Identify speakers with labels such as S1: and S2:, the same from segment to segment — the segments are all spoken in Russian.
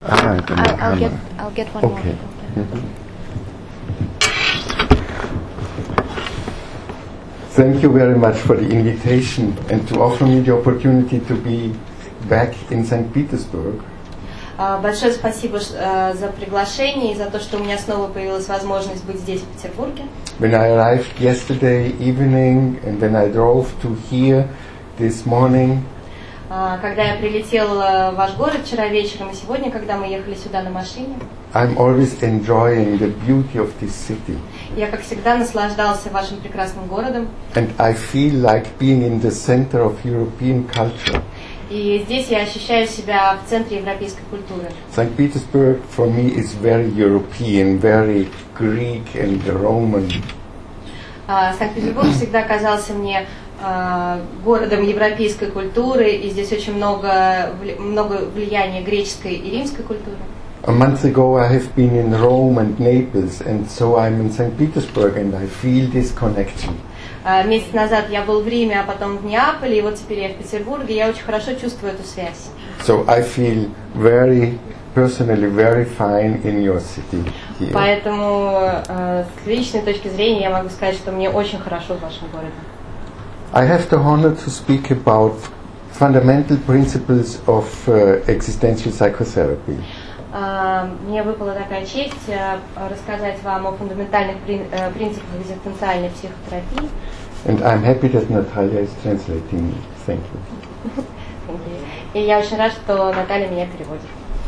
S1: I'll get one
S2: Okay.
S1: more.
S2: Thank you very much for the invitation and to offer me the opportunity to be back in St. Petersburg.
S1: Большое спасибо за приглашение и за то, что у меня снова появилась возможность быть здесь, в Петербурге.
S2: When I arrived yesterday evening and then I drove to here this morning,
S1: Когда я прилетела в ваш город вчера вечером и сегодня, когда мы ехали сюда на машине,
S2: I'm always enjoying the beauty of this city.
S1: я, как всегда, наслаждался вашим прекрасным городом.
S2: And I feel like being in the center of European culture.
S1: И здесь я ощущаю себя в центре европейской культуры.
S2: St. Petersburg for me is very European, very Greek and Roman.
S1: Санкт-Петербург всегда казался мне городом европейской культуры, и здесь очень много влияния греческой и римской культуры.
S2: A month ago I have been in Rome and Naples, and so I'm in St. Petersburg and I feel this connection.
S1: Месяц назад я был в Риме, а потом в Неаполе, и вот теперь я в Петербурге, я очень хорошо чувствую эту связь.
S2: So I feel personally very fine in your city here.
S1: Поэтому с личной точки зрения я могу сказать, что мне очень хорошо в вашем городе.
S2: I have the honor to speak about fundamental principles of existential psychotherapy.
S1: Мне выпала такая честь рассказать вам о фундаментальных принципах экзистенциальной психотерапии.
S2: And I'm happy that Natalia is translating. Thank you.
S1: И я очень рад, что Наталья меня переводит.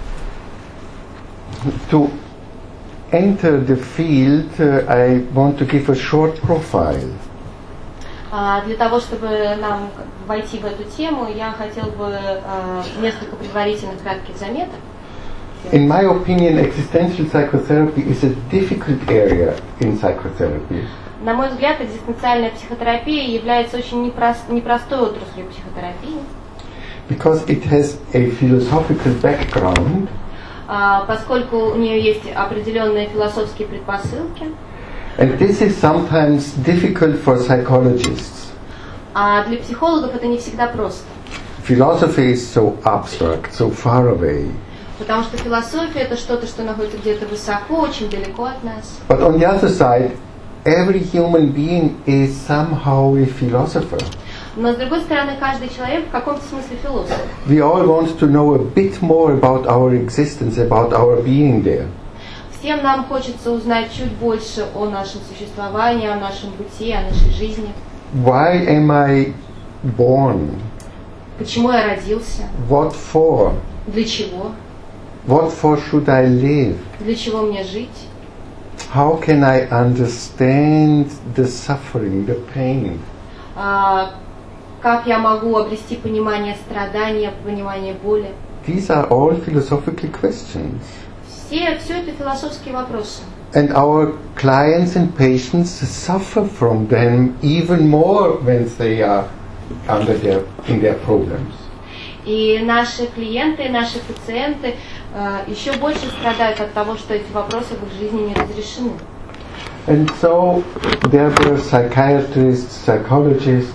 S2: To enter the field, I want to give a short profile.
S1: Для того, чтобы нам войти в эту тему, я хотел бы несколько предварительных кратких заметок.
S2: In my opinion, existential psychotherapy is a difficult area in psychotherapy.
S1: На мой взгляд, экзистенциальная психотерапия является очень непростой отраслью психотерапии.
S2: Because it has a philosophical background.
S1: Поскольку у нее есть определенные философские предпосылки.
S2: And this is sometimes difficult for psychologists.
S1: А для психологов это не всегда просто.
S2: Philosophy is so abstract, so far away.
S1: Потому что философия это что-то, что находится где-то высоко, очень далеко от нас.
S2: But on the other side, every human being is somehow a philosopher.
S1: Но с другой стороны, каждый человек в каком-то смысле философ.
S2: We all want to know a bit more about our existence, about our being there.
S1: Всем нам хочется узнать чуть больше о нашем существовании, о нашем бытии, о нашей жизни.
S2: Why am I born?
S1: Почему я родился?
S2: What for?
S1: Для чего?
S2: What for should I live?
S1: Для чего мне жить?
S2: How can I understand the suffering, the pain?
S1: Как я могу обрести понимание страдания, понимание боли?
S2: These are all philosophical questions.
S1: Все это философские вопросы.
S2: And our clients and patients suffer from them even more when they are in their problems.
S1: И наши клиенты, наши пациенты еще больше страдают от того, что эти вопросы в их жизни не разрешены.
S2: And so there were psychiatrists, psychologists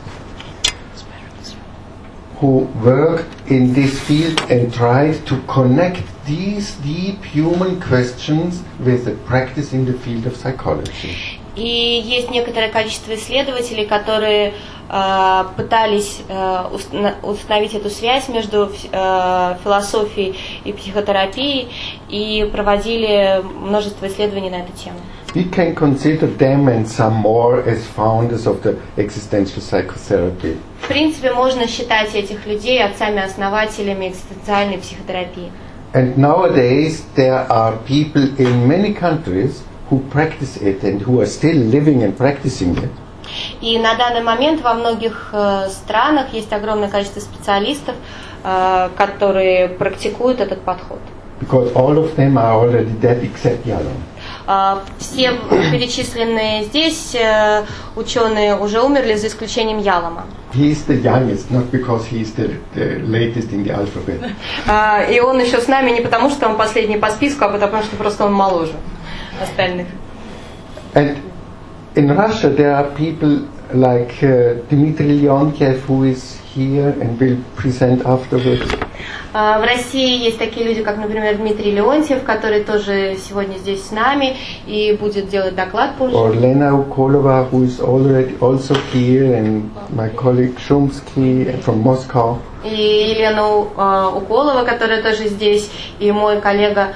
S2: who worked in this field and tried to connect these deep human questions with the practice in the field of psychology.
S1: И есть некоторое количество исследователей, которые пытались установить эту связь между философией и психотерапией и проводили множество исследований на эту тему.
S2: We can consider them and some more as founders of the existential psychotherapy.
S1: В принципе, можно считать этих людей отцами-основателями экзистенциальной психотерапии.
S2: And nowadays there are people in many countries who practice it and who are still living and practicing it.
S1: И на данный момент во многих странах есть огромное количество специалистов, которые практикуют этот подход.
S2: Because all of them are already dead except Yalom.
S1: Все перечисленные здесь ученые уже умерли, за исключением Ялома.
S2: He is the youngest, not because he is the latest in the alphabet.
S1: И он еще с нами не потому, что он последний по списку, а потому что просто он моложе остальных.
S2: And in Russia there are people like Dmitry Leontiev, who is here and will present afterwards.
S1: В России есть такие люди, как, например, Дмитрий Леонтьев, который тоже сегодня здесь с нами и будет делать доклад позже.
S2: Or Lena Ukolova, who is already also here, and my colleague Shumsky from Moscow.
S1: И Елена Уколова, которая тоже здесь, и мой коллега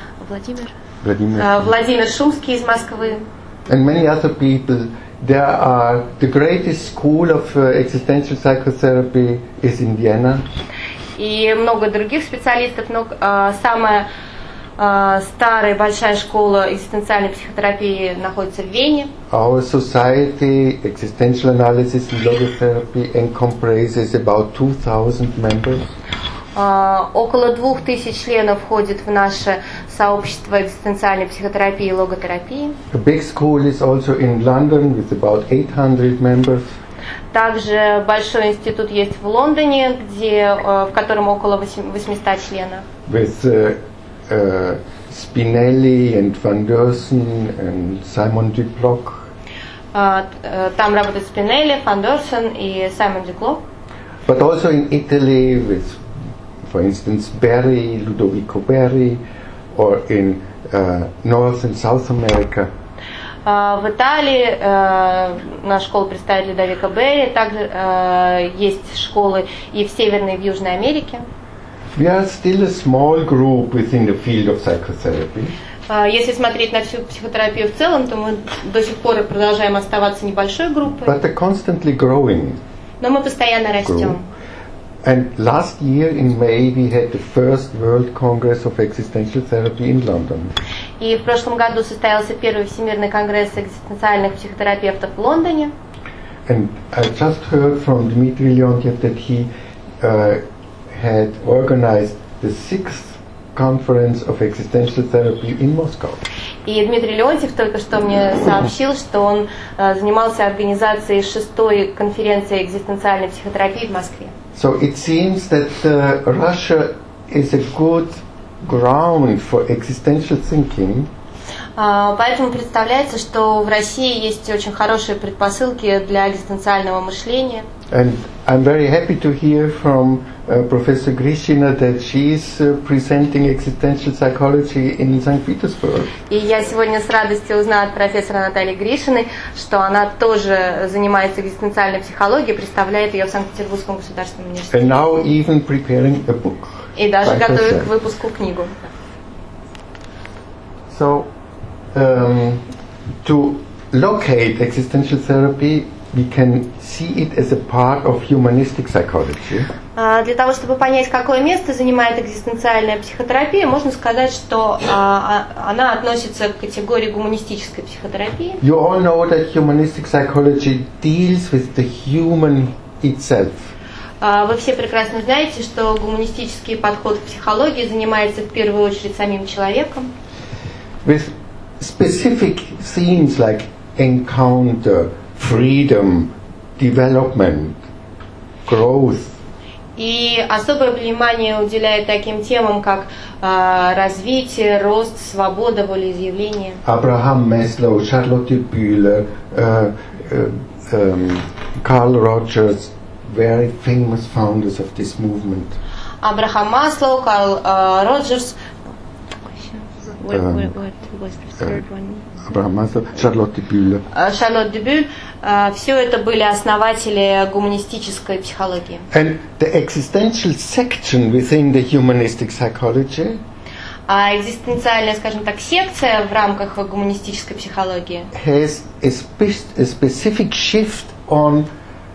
S1: Владимир Шумский из Москвы.
S2: And many other people. There are the greatest school of existential psychotherapy is in Vienna.
S1: И много других специалистов, но самая старая большая школа экзистенциальной психотерапии находится в Вене.
S2: Our society, existential analysis and logotherapy, encompasses about 2,000 members.
S1: Около 2000 членов входит в наше сообщество экзистенциальной психотерапии и логотерапии.
S2: A big school is also in London with about 800 members.
S1: Также большой институт есть в Лондоне, в котором около 800 членов.
S2: With Spinelli and Van Dersen and Simon Duplock.
S1: Там работают Спинелли, Ван Дерсен и Саймон Дюклок.
S2: But also in Italy with, for instance, Berry, Ludovico Berry, or in North and South America.
S1: В Италии наша школа представит Людовико Берри, также есть школы и в Северной, и в Южной Америке.
S2: We are still a small group within the field of psychotherapy.
S1: Если смотреть на всю психотерапию в целом, то мы до сих пор продолжаем оставаться небольшой группой.
S2: But they're constantly growing.
S1: Но мы постоянно растем.
S2: And last year in May we had the first World Congress of Existential Therapy in London.
S1: И в прошлом году состоялся первый Всемирный конгресс экзистенциальных психотерапевтов в Лондоне.
S2: And I just heard from Dmitry Leontiev that he had organized the 6th conference of existential therapy in Moscow.
S1: И Дмитрий Леонтьев только что мне сообщил, что он занимался организацией 6-й конференции экзистенциальной психотерапии в Москве.
S2: So it seems that Russia is a good ground for existential thinking.
S1: Поэтому представляется, что в России есть очень хорошие предпосылки для экзистенциального мышления.
S2: And I'm very happy to hear from Professor Grishina that she is presenting existential psychology in St. Petersburg.
S1: И я сегодня с радостью узнала от профессора Натальи Гришиной, что она тоже занимается экзистенциальной психологией, представляет ее в Санкт-Петербургском государственном университете.
S2: And now even preparing a book.
S1: И даже готовит к выпуску книгу.
S2: So, to locate existential therapy, we can see it as a part of humanistic psychology.
S1: Для того, чтобы понять, какое место занимает экзистенциальная психотерапия, можно сказать, что она относится к категории гуманистической психотерапии.
S2: You all know that humanistic psychology deals with the human itself.
S1: Вы все прекрасно знаете, что гуманистический подход к психологии занимается в первую очередь самим человеком.
S2: With specific themes like encounter, freedom, development, growth.
S1: И особое внимание уделяет таким темам, как развитие, рост, свобода, волеизъявление.
S2: Abraham Maslow, Charlotte Bühler, Carl Rogers, very famous founders of this movement.
S1: Абрахам Маслоу, Карл Роджерс. What was the third one?
S2: Abraham Maslow, Charlotte Bühler.
S1: Шарлотт де Бюль. Все это были основатели гуманистической психологии.
S2: And the existential section within the humanistic psychology
S1: А экзистенциальная, скажем так, секция в рамках гуманистической психологии
S2: has a specific shift on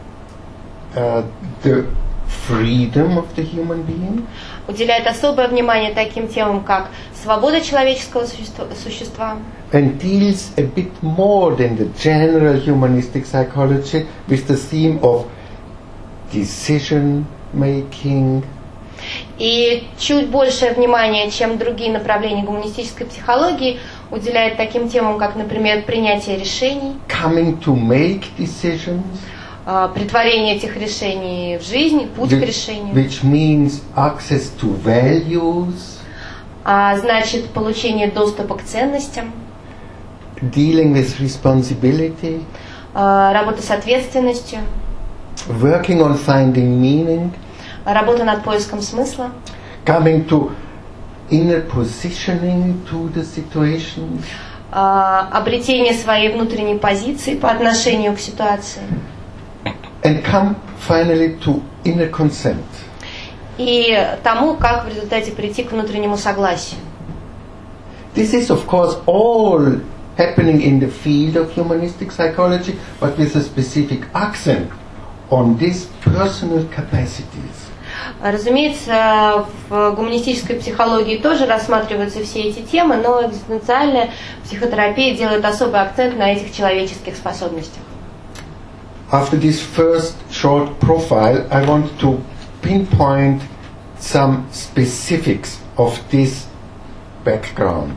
S2: the freedom of the human being.
S1: уделяет особое внимание таким темам, как свобода человеческого существа.
S2: And deals a bit more than the general humanistic psychology with the theme of decision making.
S1: И чуть большее внимание, чем другие направления гуманистической психологии, уделяет таким темам, как, например, принятие решений,
S2: Coming to make decisions.
S1: претворение этих решений в жизнь, путь к решению.
S2: Which means access to values.
S1: Значит, получение доступа к ценностям.
S2: Dealing with responsibility.
S1: Работа с
S2: Working on finding meaning.
S1: Работа над поиском смысла.
S2: coming to inner positioning to the situation.
S1: Обретение своей внутренней позиции по отношению к ситуации.
S2: And come finally to inner consent.
S1: И тому, как в результате прийти к внутреннему согласию.
S2: This is, of course, all happening in the field of humanistic psychology, but with a specific accent on these personal capacities.
S1: Разумеется, в гуманистической психологии тоже рассматриваются все эти темы, но экзистенциальная психотерапия делает особый акцент на этих человеческих способностях.
S2: After this first short profile, I want to pinpoint some specifics of this background.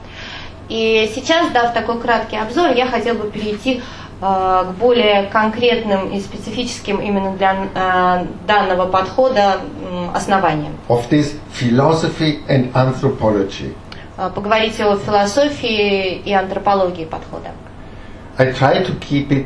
S1: И сейчас, дав такой краткий обзор, я хотел бы перейти к более конкретным и специфическим именно для данного подхода основаниям.
S2: Of this philosophy and anthropology.
S1: Поговорить о философии и антропологии подхода.
S2: I try to keep it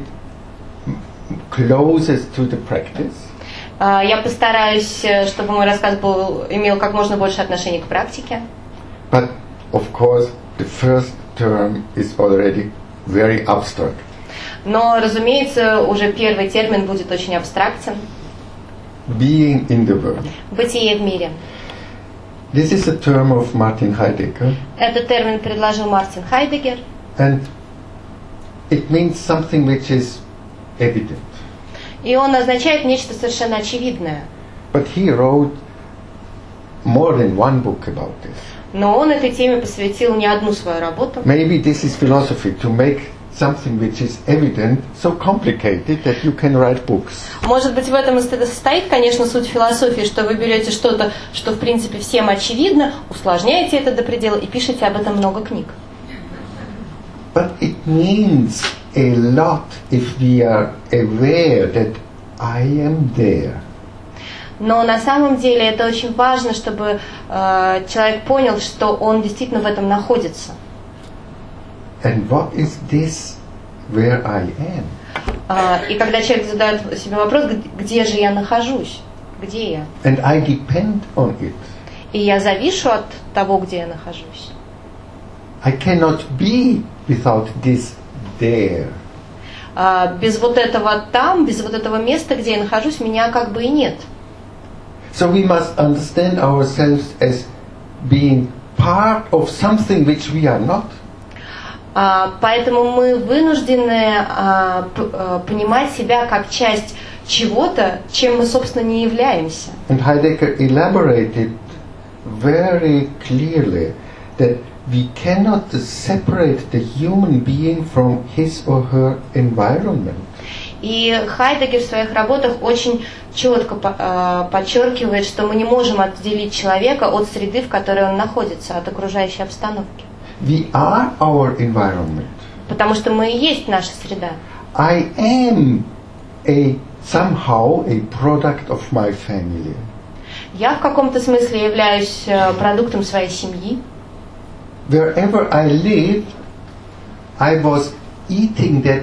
S2: closest to the practice.
S1: Я постараюсь, чтобы мой рассказ имел как можно больше отношения к практике.
S2: But of course, the first term is already very abstract.
S1: Но, разумеется, уже первый термин будет очень абстрактен.
S2: Being in the world.
S1: Бытие в мире.
S2: This is a term of Martin Heidegger.
S1: Этот термин предложил Мартин Хайдеггер.
S2: And it means something which is evident.
S1: И он означает нечто совершенно очевидное.
S2: But he wrote more than one book about this.
S1: Но он этой теме посвятил не одну свою работу.
S2: Maybe this is philosophy, to make something which is evident so complicated that you can write books.
S1: Может быть, в этом и состоит, конечно, суть философии, что вы берете что-то, что в принципе всем очевидно, усложняете это до предела и пишете об этом много книг.
S2: But it means a lot if we are aware that I am there.
S1: Но на самом деле это очень важно, чтобы человек понял, что он действительно в этом находится.
S2: And what is this where I am?
S1: И когда человек задает себе вопрос, где же я нахожусь, где я?
S2: And I depend on it.
S1: И я завишу от того, где я нахожусь.
S2: I cannot be without this there.
S1: Без вот этого там, без вот этого места, где я нахожусь, меня как бы и нет.
S2: So we must understand ourselves as being part of something which we are not.
S1: Поэтому мы вынуждены понимать себя как часть чего-то, чем мы, собственно, не являемся.
S2: And Heidegger elaborated very clearly that we cannot separate the human being from his or her environment.
S1: И Хайдеггер в своих работах очень четко подчеркивает, что мы не можем отделить человека от среды, в которой он находится, от окружающей обстановки.
S2: We are our environment.
S1: Потому что мы и есть наша среда.
S2: I am somehow a product of my family.
S1: Я в каком-то смысле являюсь продуктом своей семьи.
S2: Wherever I live, I was eating that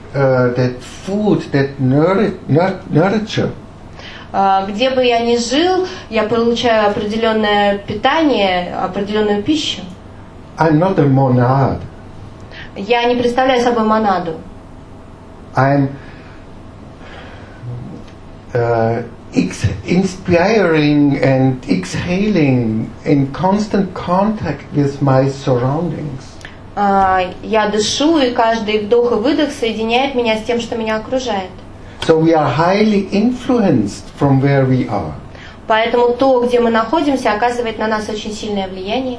S2: food, that nurture.
S1: Где бы я ни жил, я получаю определенное питание, определенную пищу.
S2: I'm not a monad.
S1: Я не представляю собой монаду.
S2: I'm inspiring and exhaling in constant contact with my surroundings.
S1: Я дышу, и каждый вдох и выдох соединяет меня с тем, что меня окружает.
S2: So we are highly influenced from where we are.
S1: Поэтому то, где мы находимся, оказывает на нас очень сильное влияние.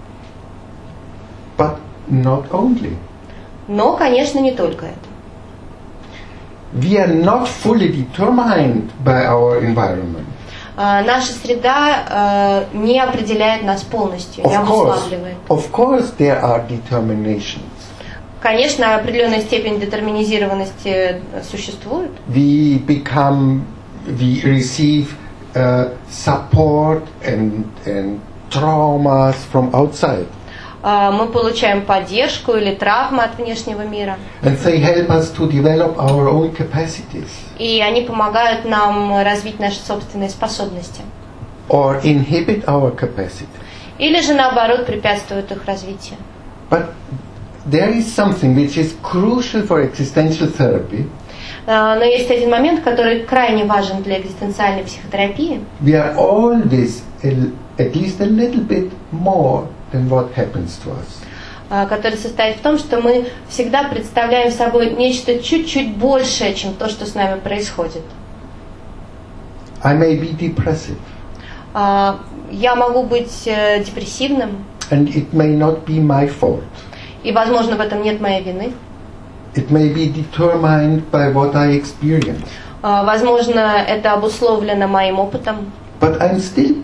S2: But not only.
S1: Но, конечно, не только это.
S2: We are not fully determined by our environment.
S1: Наша среда не определяет нас полностью, не обуславливает.
S2: Of course, there are determinations.
S1: Конечно, определенная степень детерминизированности существует.
S2: We receive support and traumas from outside.
S1: Мы получаем поддержку или травмы от внешнего мира.
S2: And they help us to develop our own capacities.
S1: И они помогают нам развить наши собственные способности.
S2: or inhibit our capacity.
S1: или же наоборот препятствуют их развитию.
S2: But there is something which is crucial for existential therapy.
S1: Но есть один момент, который крайне важен для экзистенциальной психотерапии.
S2: We are always at least a little bit more than what happens to us.
S1: Который состоит в том, что мы всегда представляем собой нечто чуть-чуть большее, чем то, что с нами происходит.
S2: I may be depressive.
S1: Я могу быть депрессивным.
S2: And it may not be my fault.
S1: И, возможно, в этом нет моей вины.
S2: It may be determined by what I experience.
S1: Возможно, это обусловлено моим опытом.
S2: But I'm still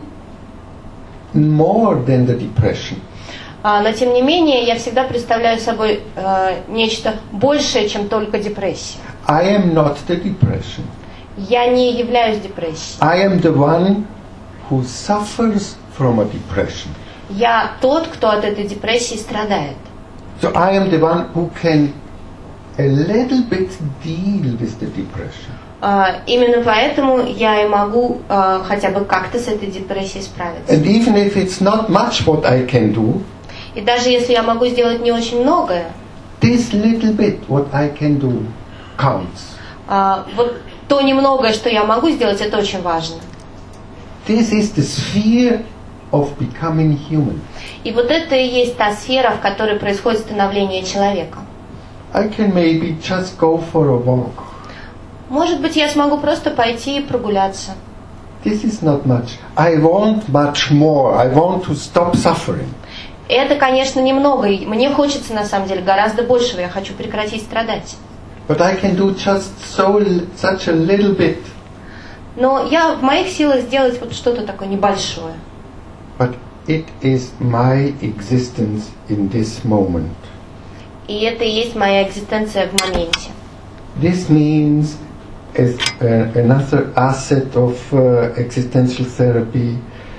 S2: more than the depression.
S1: Но, тем не менее, я всегда представляю собой нечто большее, чем только депрессия.
S2: I am not the depression.
S1: Я не являюсь депрессией.
S2: I am the one who suffers from a depression.
S1: Я тот, кто от этой депрессии страдает.
S2: So I am the one who can a little bit deal with the depression.
S1: Именно поэтому я и могу хотя бы как-то с этой депрессией справиться.
S2: And even if it's not much what I can do,
S1: И даже если я могу сделать не очень многое,
S2: this little bit what I can do counts.
S1: Вот то немногое, что я могу сделать, это очень важно.
S2: This is the sphere of becoming human.
S1: И вот это и есть та сфера, в которой происходит становление человека.
S2: I can maybe just go for a walk.
S1: Может быть, я смогу просто пойти и прогуляться.
S2: This is not much. I want much more. I want to stop suffering.
S1: Это, конечно, немного. И мне хочется, на самом деле, гораздо большего. Я хочу прекратить страдать.
S2: But I can do just such a little bit.
S1: Но в моих силах сделать вот что-то такое небольшое.
S2: But it is my existence in this moment.
S1: И это и есть моя экзистенция в моменте.
S2: This means as another asset of existential therapy,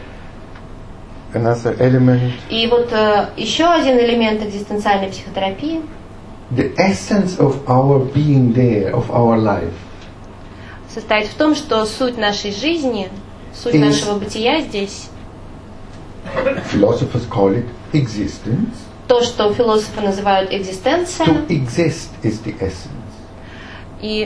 S2: another element.
S1: И вот еще один элемент экзистенциальной психотерапии.
S2: The essence of our being there, of our life,
S1: состоит в том, что суть нашей жизни, суть нашего бытия здесь,
S2: philosophers call it existence.
S1: То, что философы называют экзистенция.
S2: To exist is the essence.
S1: И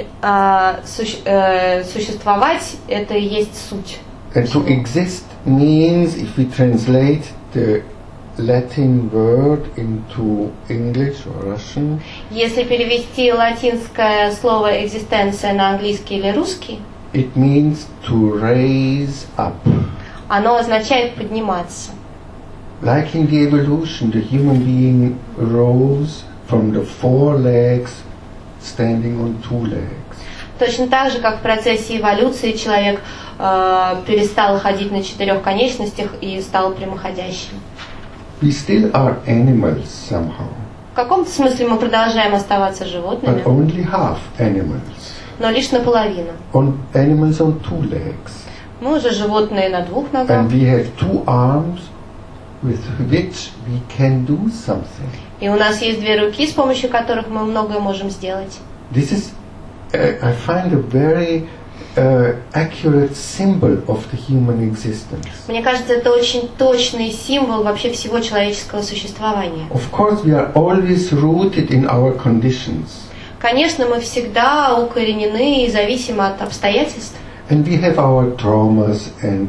S1: существовать – это и есть суть.
S2: And to exist means, if we translate the Latin word into English or Russian,
S1: если перевести латинское слово экзистенция на английский или русский,
S2: it means to raise up.
S1: Оно означает подниматься.
S2: Like in the evolution, the human being rose from the 4 legs, standing on 2 legs.
S1: Точно так же, как в процессе эволюции человек перестал ходить на 4 конечностях и стал прямоходящим.
S2: We still are animals somehow.
S1: В каком-то смысле мы продолжаем оставаться животными,
S2: But only half animals.
S1: но лишь наполовину.
S2: Animals on 2 legs.
S1: Мы уже животные на 2 ногах.
S2: And we have 2 arms with which we can do something.
S1: И у нас есть 2 руки, с помощью которых мы многое можем сделать.
S2: This is, I find, a very accurate symbol of the human existence.
S1: Мне кажется, это очень точный символ вообще всего человеческого существования.
S2: Of course, we are always rooted in our conditions.
S1: Конечно, мы всегда укоренены и зависимы от обстоятельств.
S2: And we have our traumas and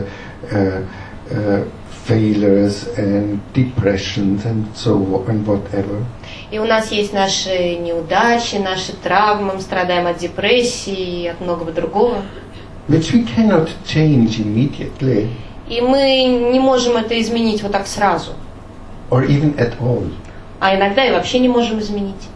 S2: failures and depressions and so on and whatever.
S1: И у нас есть наши неудачи, наши травмы, мы страдаем от депрессии и от многого другого.
S2: Which we cannot change immediately.
S1: И мы не можем это изменить вот так сразу.
S2: Or even at all.
S1: А иногда и вообще не можем изменить.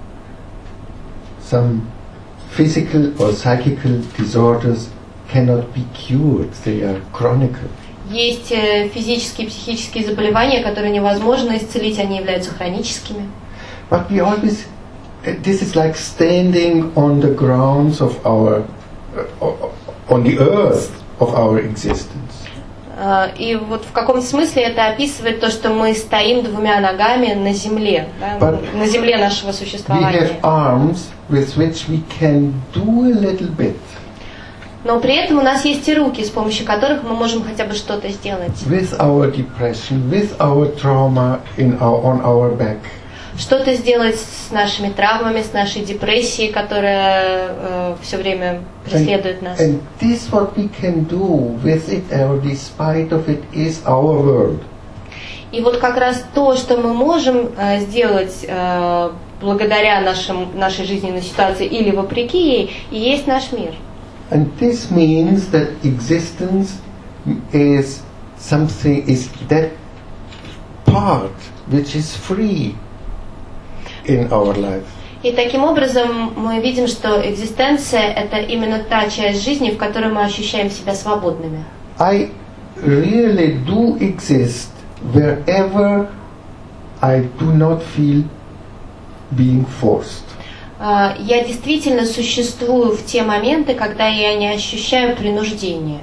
S2: Some physical or psychical disorders cannot be cured. They are chronic.
S1: Есть физические и психические заболевания, которые невозможно исцелить, они являются хроническими.
S2: But we always, this is like standing on the grounds of our, on the earth of our existence.
S1: И вот в каком смысле это описывает то, что мы стоим 2 ногами на земле, да, на земле нашего существования.
S2: We have arms with which we can do a little bit.
S1: Но при этом у нас есть и руки, с помощью которых мы можем хотя бы что-то сделать.
S2: With our depression, with our trauma on our back.
S1: Что-то сделать с нашими травмами, с нашей депрессией, которая все время преследует нас.
S2: And this what we can do with it, or despite of it, is our world.
S1: И вот как раз то, что мы можем сделать благодаря нашей жизненной ситуации или вопреки ей, и есть наш мир.
S2: And this means that existence is something, is that part which is free in our life.
S1: И таким образом мы видим, что экзистенция – это именно та часть жизни, в которой мы ощущаем себя свободными.
S2: I really do exist wherever I do not feel being forced.
S1: Я действительно существую в те моменты, когда я не ощущаю принуждения.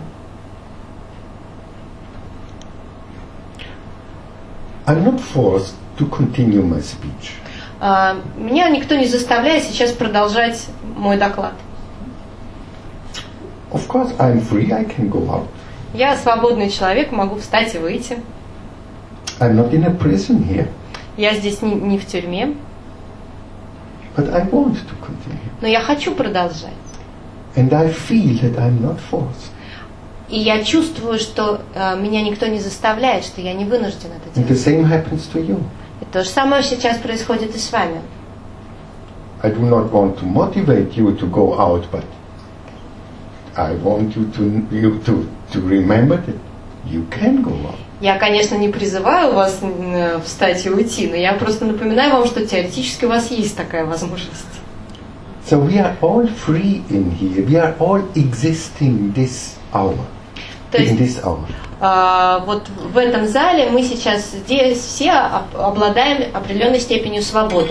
S2: I'm not forced to continue my speech.
S1: Меня никто не заставляет сейчас продолжать мой доклад.
S2: Of course, I'm free. I can go out.
S1: Я свободный человек, могу встать и выйти.
S2: I'm not in a prison here.
S1: Я здесь не в тюрьме.
S2: But I want to continue.
S1: Но я хочу продолжать.
S2: And I feel that I'm not forced.
S1: И я чувствую, что меня никто не заставляет, что я не вынужден это
S2: And the
S1: делать.
S2: same happens to you.
S1: И то же самое сейчас происходит и с вами.
S2: I do not want to motivate you to go out, but I want you to remember that you can go out.
S1: Я, конечно, не призываю вас встать и уйти, но я просто напоминаю вам, что теоретически у вас есть такая возможность.
S2: So we are all free in here. We are all existing this hour.
S1: То есть,
S2: In this hour.
S1: вот в этом зале мы сейчас здесь все обладаем определенной степенью свободы.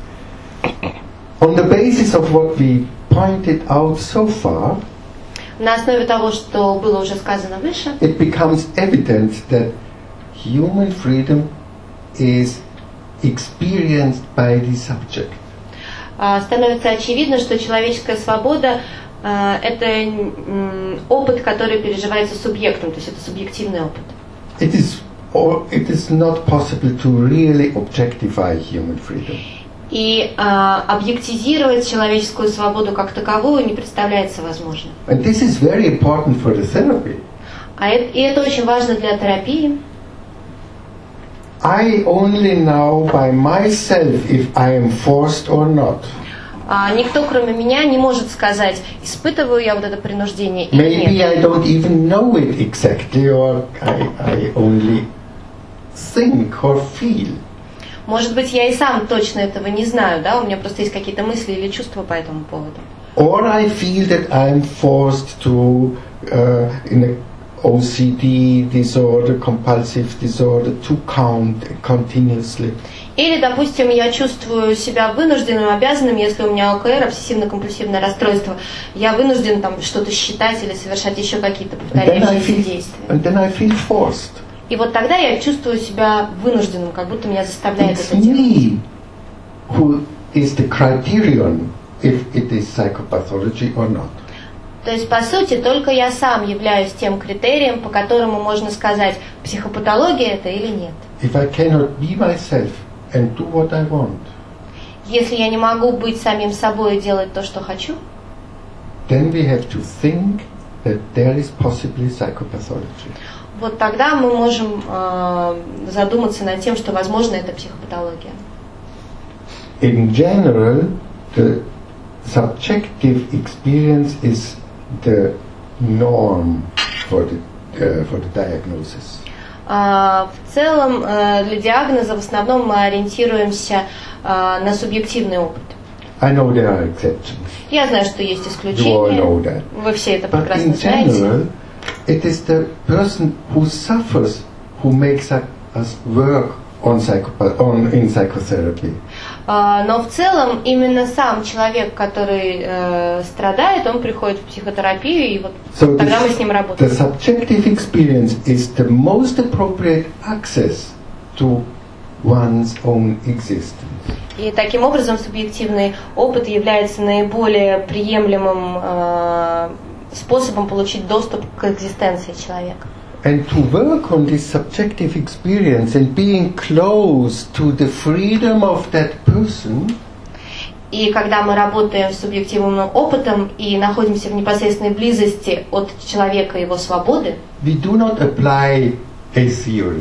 S2: On the basis of what we pointed out so far,
S1: На основе того, что было уже сказано выше,
S2: it becomes evident that human freedom is experienced by the subject.
S1: становится очевидно, что человеческая свобода это опыт, который переживается субъектом, то есть это субъективный опыт.
S2: It is not possible to really objectify human freedom.
S1: И объектизировать человеческую свободу как таковую не представляется возможным.
S2: And this is very important for the therapy.
S1: И это очень важно для терапии.
S2: I only know by myself if I am forced or not.
S1: Никто, кроме меня, не может сказать, испытываю я вот это принуждение или
S2: Maybe
S1: нет.
S2: I don't even know it exactly, or I only think or feel.
S1: Может быть, я и сам точно этого не знаю, да? У меня просто есть какие-то мысли или чувства по этому поводу.
S2: Or I feel that I'm forced to, in a OCD disorder, compulsive disorder, to count continuously.
S1: Или, допустим, я чувствую себя вынужденным, обязанным, если у меня ОКР, обсессивно-компульсивное расстройство, я вынужден там что-то считать или совершать еще какие-то повторяющиеся действия.
S2: And then I feel forced.
S1: И вот тогда я чувствую себя вынужденным, как будто меня заставляют
S2: It's
S1: это делать.
S2: me who is the criterion if it is psychopathology or not.
S1: То есть, по сути, только я сам являюсь тем критерием, по которому можно сказать, психопатология это или нет.
S2: If I cannot be myself and do what I want,
S1: Если я не могу быть самим собой и делать то, что хочу,
S2: then we have to think that there is possibly psychopathology.
S1: вот тогда мы можем задуматься над тем, что, возможно, это психопатология.
S2: In general, the subjective experience is the norm for the diagnosis.
S1: В целом, для диагноза в основном мы ориентируемся на субъективный опыт.
S2: I know there are exceptions.
S1: Я знаю, что есть
S2: You all
S1: исключения.
S2: know that.
S1: Вы все это
S2: But
S1: прекрасно
S2: in
S1: знаете.
S2: general, it is the person who suffers who makes us work in psychotherapy.
S1: Но в целом именно сам человек, который страдает, он приходит в психотерапию, и вот
S2: So
S1: тогда мы с ним
S2: the
S1: работаем.
S2: subjective experience is the most appropriate access to one's own existence.
S1: И таким образом субъективный опыт является наиболее приемлемым способом получить доступ к экзистенции человека.
S2: And to work on this subjective experience and being close to the freedom of that person,
S1: и когда мы работаем с субъективным опытом и находимся в непосредственной близости от человека и его свободы,
S2: we do not apply a theory.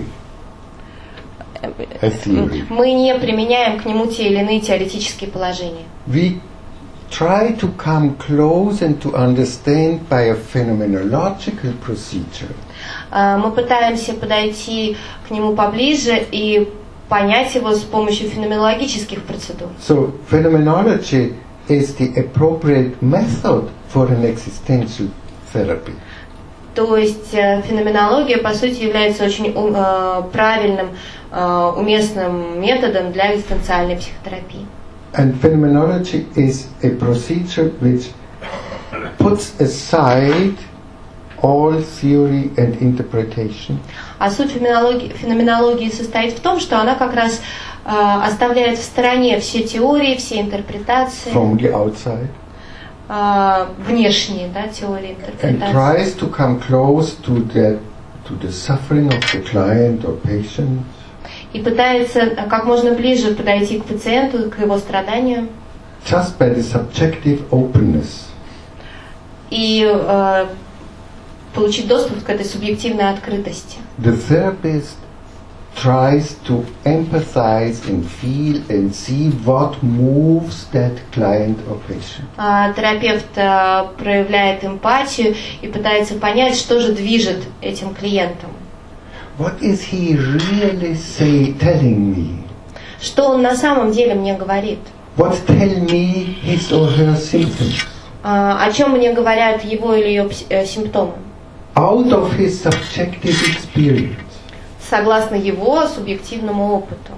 S1: Мы не применяем к нему те или иные теоретические положения.
S2: We try to come close and to understand by a phenomenological procedure.
S1: Мы пытаемся подойти к нему поближе и понять его с помощью феноменологических процедур.
S2: So phenomenology is the appropriate method for an existential therapy.
S1: То есть феноменология, по сути, является очень правильным, уместным методом для экзистенциальной психотерапии.
S2: And phenomenology is a procedure which puts aside all theory and interpretation.
S1: А суть феноменологии состоит в том, что она как раз оставляет в стороне все теории, все интерпретации.
S2: From the outside.
S1: Внешние, да, теории, интерпретации.
S2: And tries to come close to the suffering of the client or patient.
S1: И пытается как можно ближе подойти к пациенту, к его страданиям.
S2: Just by the subjective openness.
S1: И получить доступ к этой субъективной открытости.
S2: The therapist tries to empathize and feel and see what moves that client or patient.
S1: Терапевт проявляет эмпатию и пытается понять, что же движет этим клиентом.
S2: What is he really telling me?
S1: Что он на самом деле мне говорит?
S2: What tell me his or her symptoms?
S1: О чем мне говорят его или ее симптомы?
S2: Out of his subjective experience.
S1: Согласно его субъективному опыту.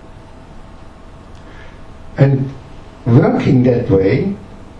S2: And working that way,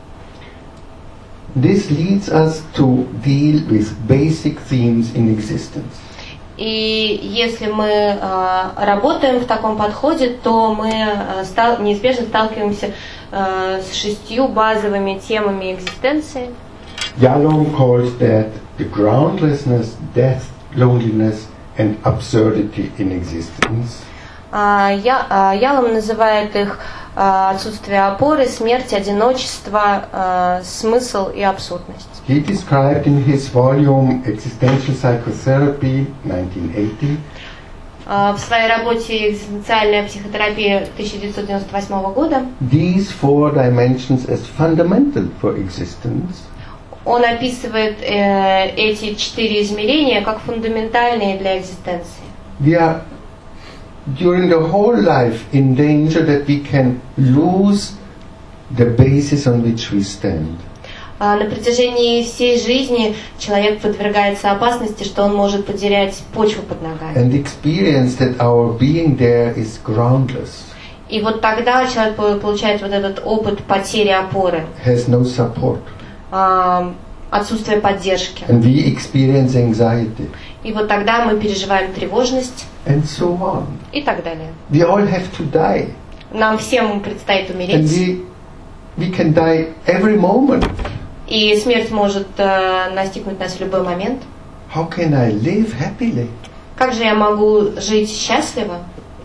S2: this leads us to deal with basic themes in existence.
S1: И если мы работаем в таком подходе, то мы неизбежно сталкиваемся с 6 базовыми темами экзистенции.
S2: Yalom calls that the groundlessness, death, loneliness and absurdity in existence.
S1: Ялом называет их отсутствие опоры, смерть, одиночество, смысл и абсурдность.
S2: He described in his volume Existential Psychotherapy, 1980.
S1: В своей работе «Экзистенциальная психотерапия» 1998 года
S2: These 4 dimensions as fundamental for existence.
S1: Он описывает эти 4 измерения как фундаментальные для экзистенции.
S2: We are during the whole life in danger that we can lose the basis on which we stand.
S1: На протяжении всей жизни человек подвергается опасности, что он может потерять почву под ногами.
S2: And experience that our being there is groundless.
S1: И вот тогда человек получает вот этот опыт потери опоры.
S2: Has no support.
S1: Отсутствие поддержки.
S2: And we experience anxiety.
S1: И вот тогда мы переживаем тревожность.
S2: And so on.
S1: И так далее.
S2: We all have to die.
S1: Нам всем предстоит умереть.
S2: And we can die every moment.
S1: И смерть может настигнуть нас в любой момент.
S2: How can I live happily?
S1: Как же я могу жить счастливо?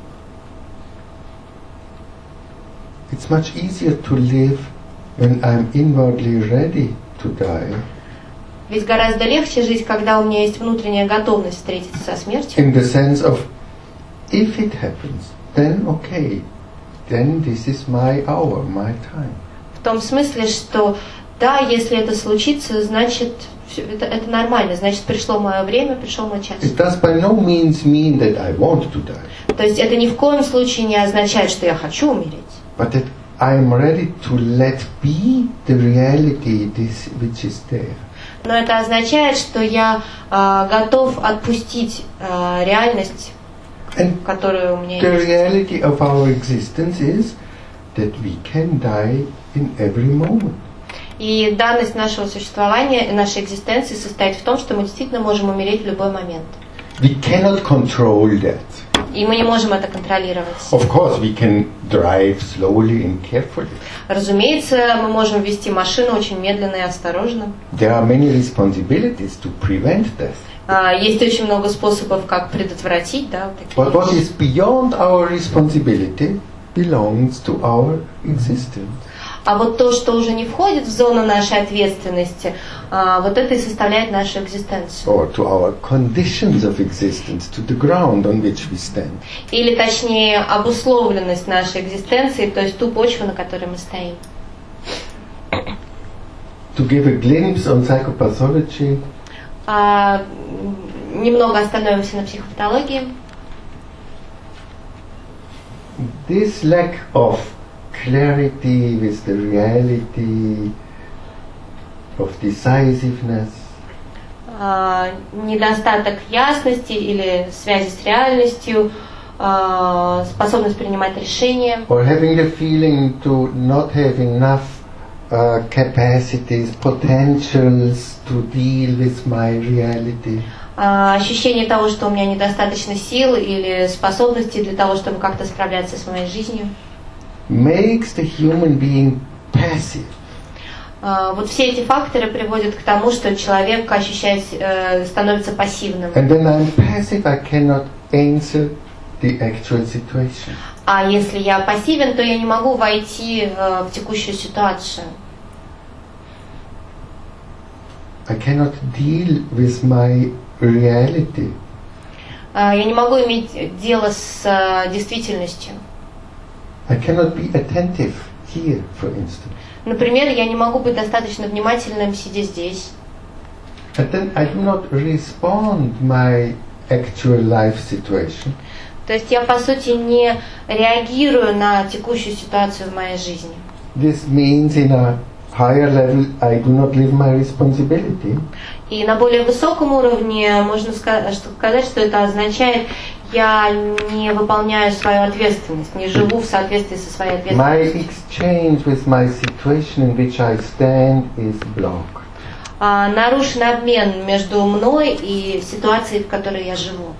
S2: It's much easier to live when I'm inwardly ready to die.
S1: Ведь гораздо легче жить, когда у меня есть внутренняя готовность встретиться со смертью.
S2: In the sense of, if it happens, then okay, then this is my hour, my time.
S1: В том смысле, что да, если это случится, значит это нормально, значит пришло мое время, пришел мой час.
S2: It does by no means mean that I want to die.
S1: То есть это ни в коем случае не означает, что я хочу умереть.
S2: But that I am ready to let be the reality this which is there.
S1: Но это означает, что я готов отпустить реальность, которую у меня есть.
S2: The reality of our existence is that we can die in every moment.
S1: И данность нашего существования и нашей экзистенции состоит в том, что мы действительно можем умереть в любой момент.
S2: We cannot control that.
S1: И мы не можем это контролировать.
S2: Of course, we can drive slowly and carefully.
S1: Разумеется, мы можем вести машину очень медленно и осторожно.
S2: There are many responsibilities to prevent death.
S1: Есть очень много способов, как предотвратить, да, вот такие
S2: But what
S1: вещи.
S2: is beyond our responsibility belongs to our existence.
S1: А вот то, что уже не входит в зону нашей ответственности, вот это и составляет нашу экзистенцию.
S2: Or to our conditions of existence, to the ground on which we stand.
S1: Или, точнее, обусловленность нашей экзистенции, то есть ту почву, на которой мы стоим.
S2: To give a glimpse on psychopathology,
S1: Немного остановимся на психопатологии.
S2: this lack of clarity with the reality, of decisiveness,
S1: Недостаток ясности или связи с реальностью, способность принимать решения,
S2: or having the feeling to not have enough capacities, potentials to deal with my reality.
S1: Ощущение того, что у меня недостаточно сил или способностей для того, чтобы как-то справляться с моей жизнью.
S2: Makes the human being passive.
S1: Вот все эти факторы приводят к тому, что человек становится пассивным.
S2: And when I'm passive, I cannot answer the actual situation.
S1: А если я пассивен, то я не могу войти в текущую ситуацию.
S2: I cannot deal with my reality.
S1: Я не могу иметь дело с действительностью.
S2: I cannot be attentive here, for instance.
S1: Например, я не могу быть достаточно внимательным, сидя здесь.
S2: And then I do not respond my actual life situation.
S1: То есть я, по сути, не реагирую на текущую ситуацию в моей жизни.
S2: This means in a higher level I do not live my responsibility.
S1: И на более высоком уровне можно сказать, что это означает, я не выполняю свою ответственность, не живу в соответствии со своей ответственностью.
S2: My exchange with my situation in which I stand is blocked.
S1: Нарушен обмен между мной и ситуацией, в которой я живу.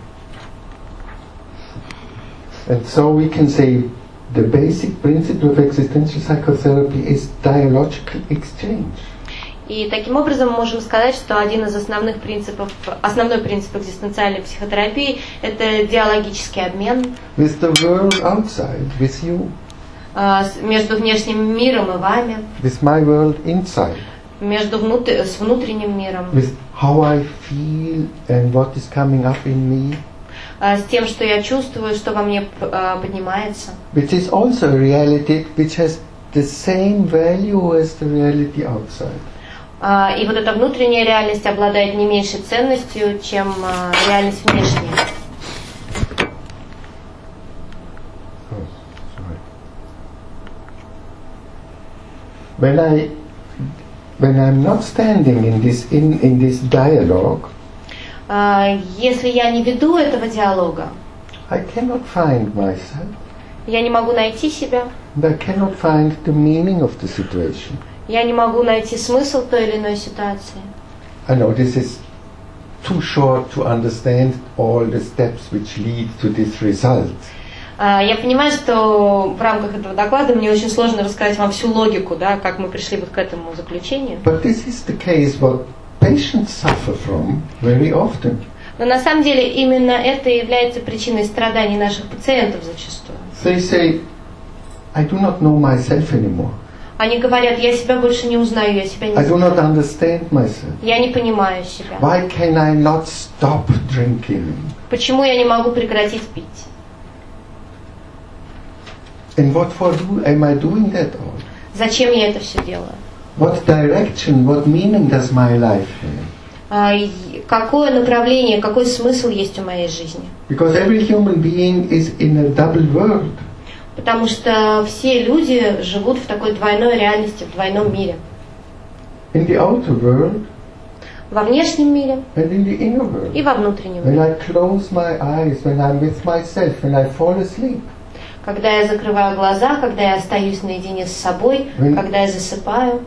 S2: And so we can say the basic principle of existential psychotherapy is dialogical exchange.
S1: И таким образом мы можем сказать, что основной принцип экзистенциальной психотерапии – это диалогический обмен
S2: With the world outside, with you.
S1: Между внешним миром и вами,
S2: With my world inside.
S1: с внутренним миром,
S2: With how I feel and what is coming up in me.
S1: С тем, что я чувствую, что во мне поднимается.
S2: Which is also a reality which has the same value as the reality outside.
S1: И вот эта внутренняя реальность обладает не меньшей ценностью, чем реальность внешняя.
S2: When I'm not standing in this dialogue,
S1: если я не веду этого диалога,
S2: I cannot find myself.
S1: Я не могу найти себя.
S2: And I cannot find the meaning of the situation.
S1: Я не могу найти смысл той или иной ситуации.
S2: I know this is too short to understand all the steps which lead to this result.
S1: Я понимаю, что в рамках этого доклада мне очень сложно рассказать вам всю логику, да, как мы пришли вот к этому заключению.
S2: But this is the case what patients suffer from very often.
S1: Но на самом деле именно это является причиной страданий наших пациентов зачастую.
S2: They say, I do not know myself anymore.
S1: Они говорят, я себя больше не узнаю, я себя не
S2: I do
S1: знаю.
S2: not understand myself.
S1: Я не понимаю себя.
S2: Why can I not stop drinking?
S1: Почему я не могу прекратить пить?
S2: And what for am I doing that all?
S1: Зачем я это все делаю?
S2: What direction, what meaning does my life have?
S1: Какое направление, какой смысл есть у моей жизни?
S2: Because every human being is in a double world.
S1: Потому что все люди живут в такой двойной реальности, в двойном мире.
S2: In the outer world
S1: Во внешнем мире
S2: and in the inner world.
S1: и во внутреннем
S2: When
S1: мире.
S2: I close my eyes, when I'm with myself, when I fall asleep.
S1: Когда я закрываю глаза, когда я остаюсь наедине с собой, когда я засыпаю,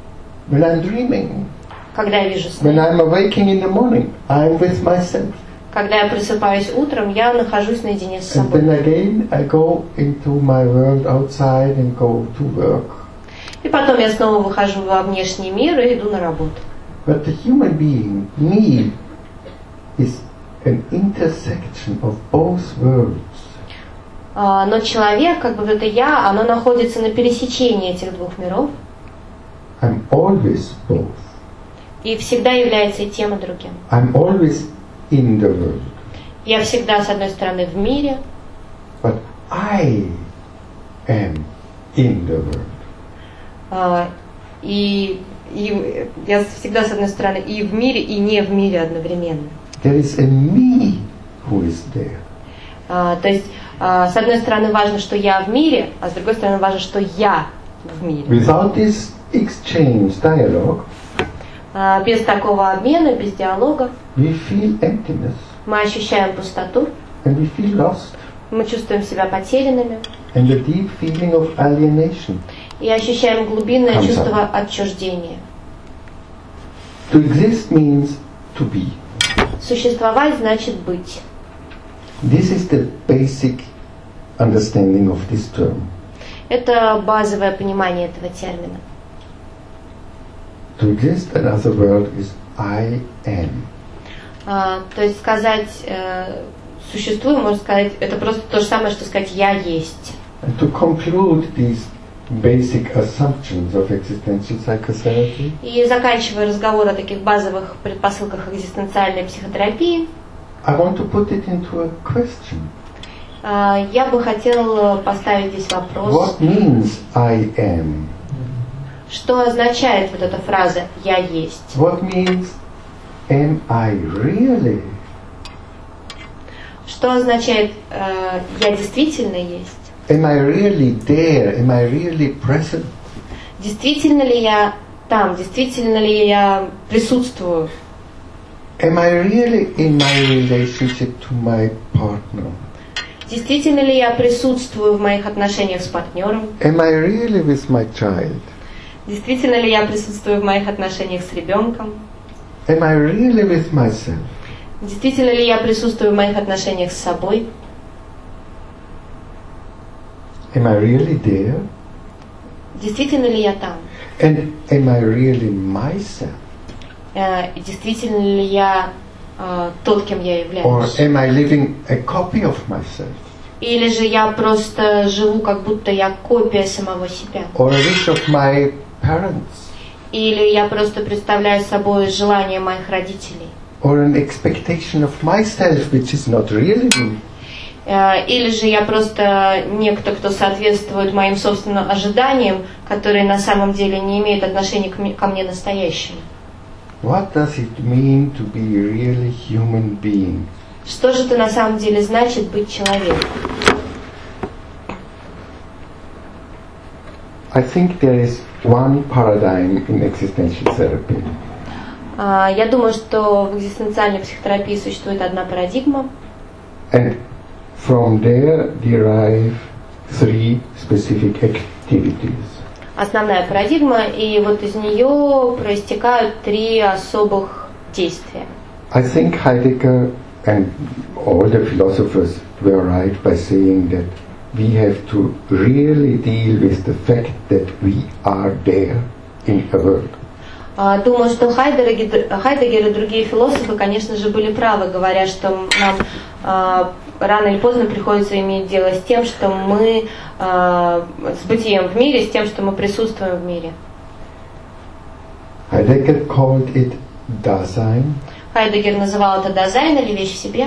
S2: When I'm dreaming.
S1: когда я вижу
S2: When
S1: сны,
S2: I'm awaking in the morning, I'm with myself.
S1: Когда я просыпаюсь утром, я нахожусь наедине с
S2: And
S1: собой.
S2: then again I go into my world outside and go to work.
S1: И потом я снова выхожу во внешний мир и иду на работу.
S2: But the human being, me, is an intersection of both worlds.
S1: Но человек, как бы это я, оно находится на пересечении этих двух миров
S2: I'm always both.
S1: и всегда является и тем, и другим.
S2: I'm always in the world.
S1: Я всегда, с одной стороны, в мире,
S2: But I am in the world.
S1: и я всегда, с одной стороны, и в мире, и не в мире одновременно.
S2: There is a me who is there.
S1: То есть, с одной стороны, важно, что я в мире, а с другой стороны, важно, что я в мире.
S2: Without this exchange, dialogue,
S1: Без такого обмена, без диалога
S2: we feel emptiness
S1: мы ощущаем пустоту,
S2: and we feel lost
S1: мы чувствуем себя потерянными
S2: and a deep feeling of alienation.
S1: и ощущаем глубинное
S2: Хамса.
S1: чувство отчуждения.
S2: To exist means to be.
S1: Существовать значит быть.
S2: This is the basic understanding of this term.
S1: Это базовое понимание этого термина.
S2: To exist another world is I am.
S1: То есть сказать существую, можно сказать, это просто то же самое, что сказать я есть.
S2: And to conclude these basic assumptions of existential psychotherapy,
S1: И заканчивая разговор о таких базовых предпосылках экзистенциальной психотерапии,
S2: I want to put it into a question.
S1: я бы хотела поставить здесь вопрос.
S2: What means I am?
S1: Что означает вот эта фраза «я есть»?
S2: What means am I really?
S1: Что означает «я действительно есть»?
S2: Am I really there? Am I really present?
S1: Действительно ли я там? Действительно ли я присутствую?
S2: Am I really in my relationship to my partner?
S1: Действительно ли я присутствую в моих отношениях с партнером?
S2: Am I really with my child?
S1: Действительно ли я присутствую в моих отношениях с ребенком?
S2: Am I really with myself?
S1: Действительно ли я присутствую в моих отношениях с собой?
S2: Am I really there?
S1: Действительно ли я там?
S2: And am I really myself?
S1: И действительно ли я тот, кем я
S2: Or
S1: являюсь?
S2: am I living a copy of myself?
S1: Или же я просто живу, как будто я копия самого себя?
S2: Or a wish of my parents?
S1: Или я просто представляю собой желание моих родителей?
S2: Or an expectation of myself which is not really me?
S1: Или же я просто некто, кто соответствует моим собственным ожиданиям, которые на самом деле не имеют отношения ко мне настоящему?
S2: What does it mean to be really human being?
S1: Что же это на самом деле значит быть человеком?
S2: I think there is one paradigm in existential therapy.
S1: Я думаю, что в экзистенциальной психотерапии существует одна парадигма,
S2: And from there derive three specific activities.
S1: основная парадигма, и вот из нее проистекают три особых действия.
S2: I think Heidegger and all the philosophers were right by saying that we have to really deal with the fact that we are there in a world.
S1: Думаю, что Хайдеггер и другие философы, конечно же, были правы, говоря, что нам рано или поздно приходится иметь дело с тем, что мы с бытием в мире, с тем, что мы присутствуем в мире.
S2: Heidegger called it Dasein,
S1: Хайдеггер называл это дазайн или вещь в себе.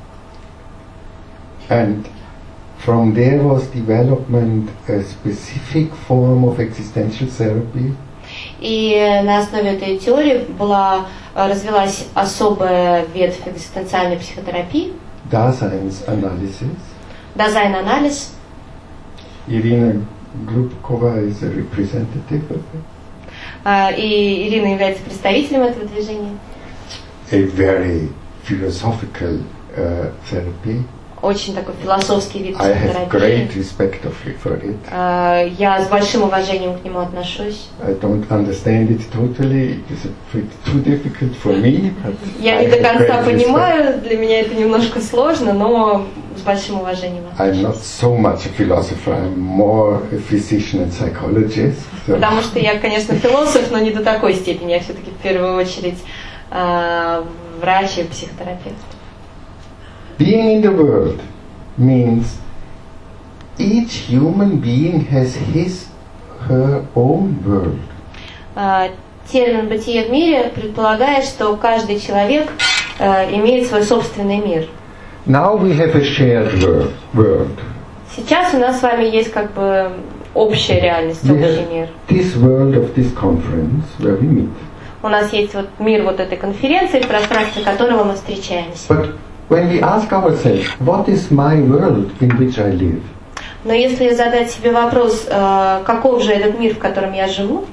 S2: and from there was development a specific form of existential therapy.
S1: И на основе этой теории развилась особая ветвь экзистенциальной психотерапии,
S2: Daseinsanalysis.
S1: дазайн-анализ.
S2: Irina Glubkova is a representative of it.
S1: И Ирина является представителем этого движения.
S2: A very philosophical therapy.
S1: очень такой философский вид
S2: I have
S1: психотерапии.
S2: great respect for it.
S1: Я с большим уважением к нему отношусь.
S2: I don't understand it totally. It's a bit too difficult for me. But
S1: Я
S2: I
S1: не до
S2: have
S1: конца
S2: great respect.
S1: понимаю, для меня это немножко сложно, но с большим уважением отношусь.
S2: I'm not so much a philosopher. I'm more a physician and psychologist. So
S1: Потому что я, конечно, философ, но не до такой степени. Я все-таки в первую очередь врач и психотерапевт.
S2: being in the world means each human being has his, her own world.
S1: Термин «бытие в мире» предполагает, что каждый человек имеет свой собственный мир.
S2: Now we have a shared world.
S1: Сейчас у нас с вами есть как бы общая реальность,
S2: We
S1: общий мир.
S2: have this world of this conference where we meet.
S1: У нас есть вот мир вот этой конференции, в пространстве которого мы встречаемся.
S2: But when we ask ourselves, what is my world in which I live?
S1: Но если задать себе вопрос, каков же этот мир, в котором я живу,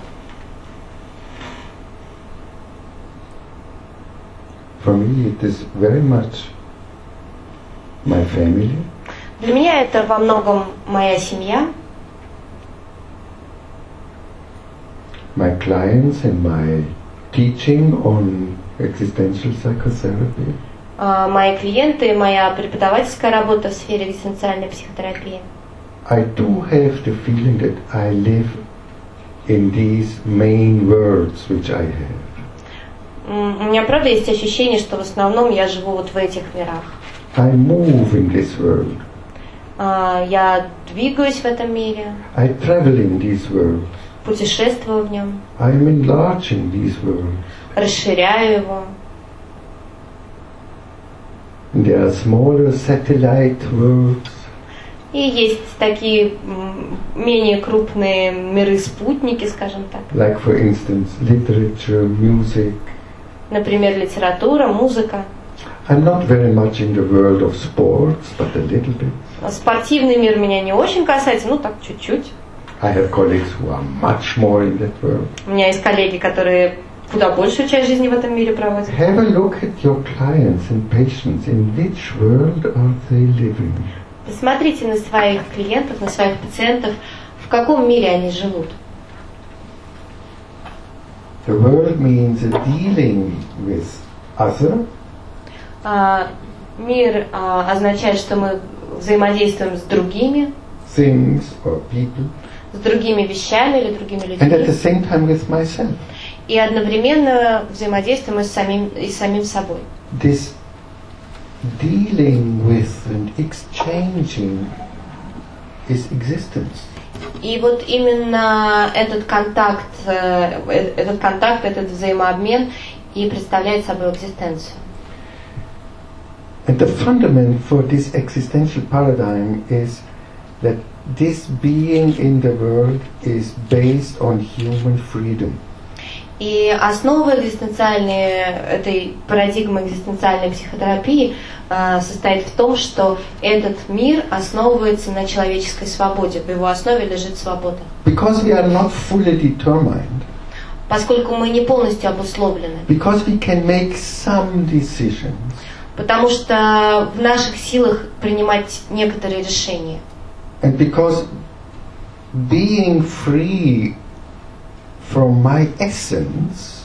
S2: For me it is very much my family,
S1: для меня это во многом моя семья,
S2: my clients and my teaching on existential psychotherapy.
S1: Мои клиенты, моя преподавательская работа в сфере экзистенциальной психотерапии.
S2: I do have the feeling that I live in these main worlds which I have.
S1: У меня, правда, есть ощущение, что в основном я живу вот в этих мирах.
S2: I move in this world.
S1: Я двигаюсь в этом мире,
S2: I travel in these worlds.
S1: путешествую в нем,
S2: I am enlarging these worlds.
S1: расширяю его.
S2: And there are smaller satellite worlds.
S1: И есть такие менее крупные миры-спутники, скажем так.
S2: Like for instance literature, music.
S1: Например, литература, музыка.
S2: I'm not very much in the world of sports, but a little bit.
S1: Спортивный мир меня не очень касается, ну так чуть-чуть.
S2: I have colleagues who are much more in that world.
S1: У меня есть коллеги, которые куда большую часть жизни в этом мире проводят.
S2: Have a look at your clients and patients. In which world are they living?
S1: Посмотрите на своих клиентов, на своих пациентов, в каком мире они живут.
S2: The world means dealing with other.
S1: Мир означает, что мы взаимодействуем с другими,
S2: Things or people,
S1: с другими вещами или другими
S2: and at the
S1: людьми.
S2: same time with myself.
S1: И одновременно взаимодействуем и с самим собой.
S2: This dealing with and exchanging is existence.
S1: И вот именно этот контакт, этот взаимообмен и представляет собой экзистенцию.
S2: And the fundament for this existential paradigm is that this being in the world is based on human freedom.
S1: И основа этой парадигмы экзистенциальной психотерапии состоит в том, что этот мир основывается на человеческой свободе. В его основе лежит свобода.
S2: Because we are not fully determined.
S1: Поскольку мы не полностью обусловлены.
S2: Because we can make some decisions.
S1: Потому что в наших силах принимать некоторые решения.
S2: And because being free from my essence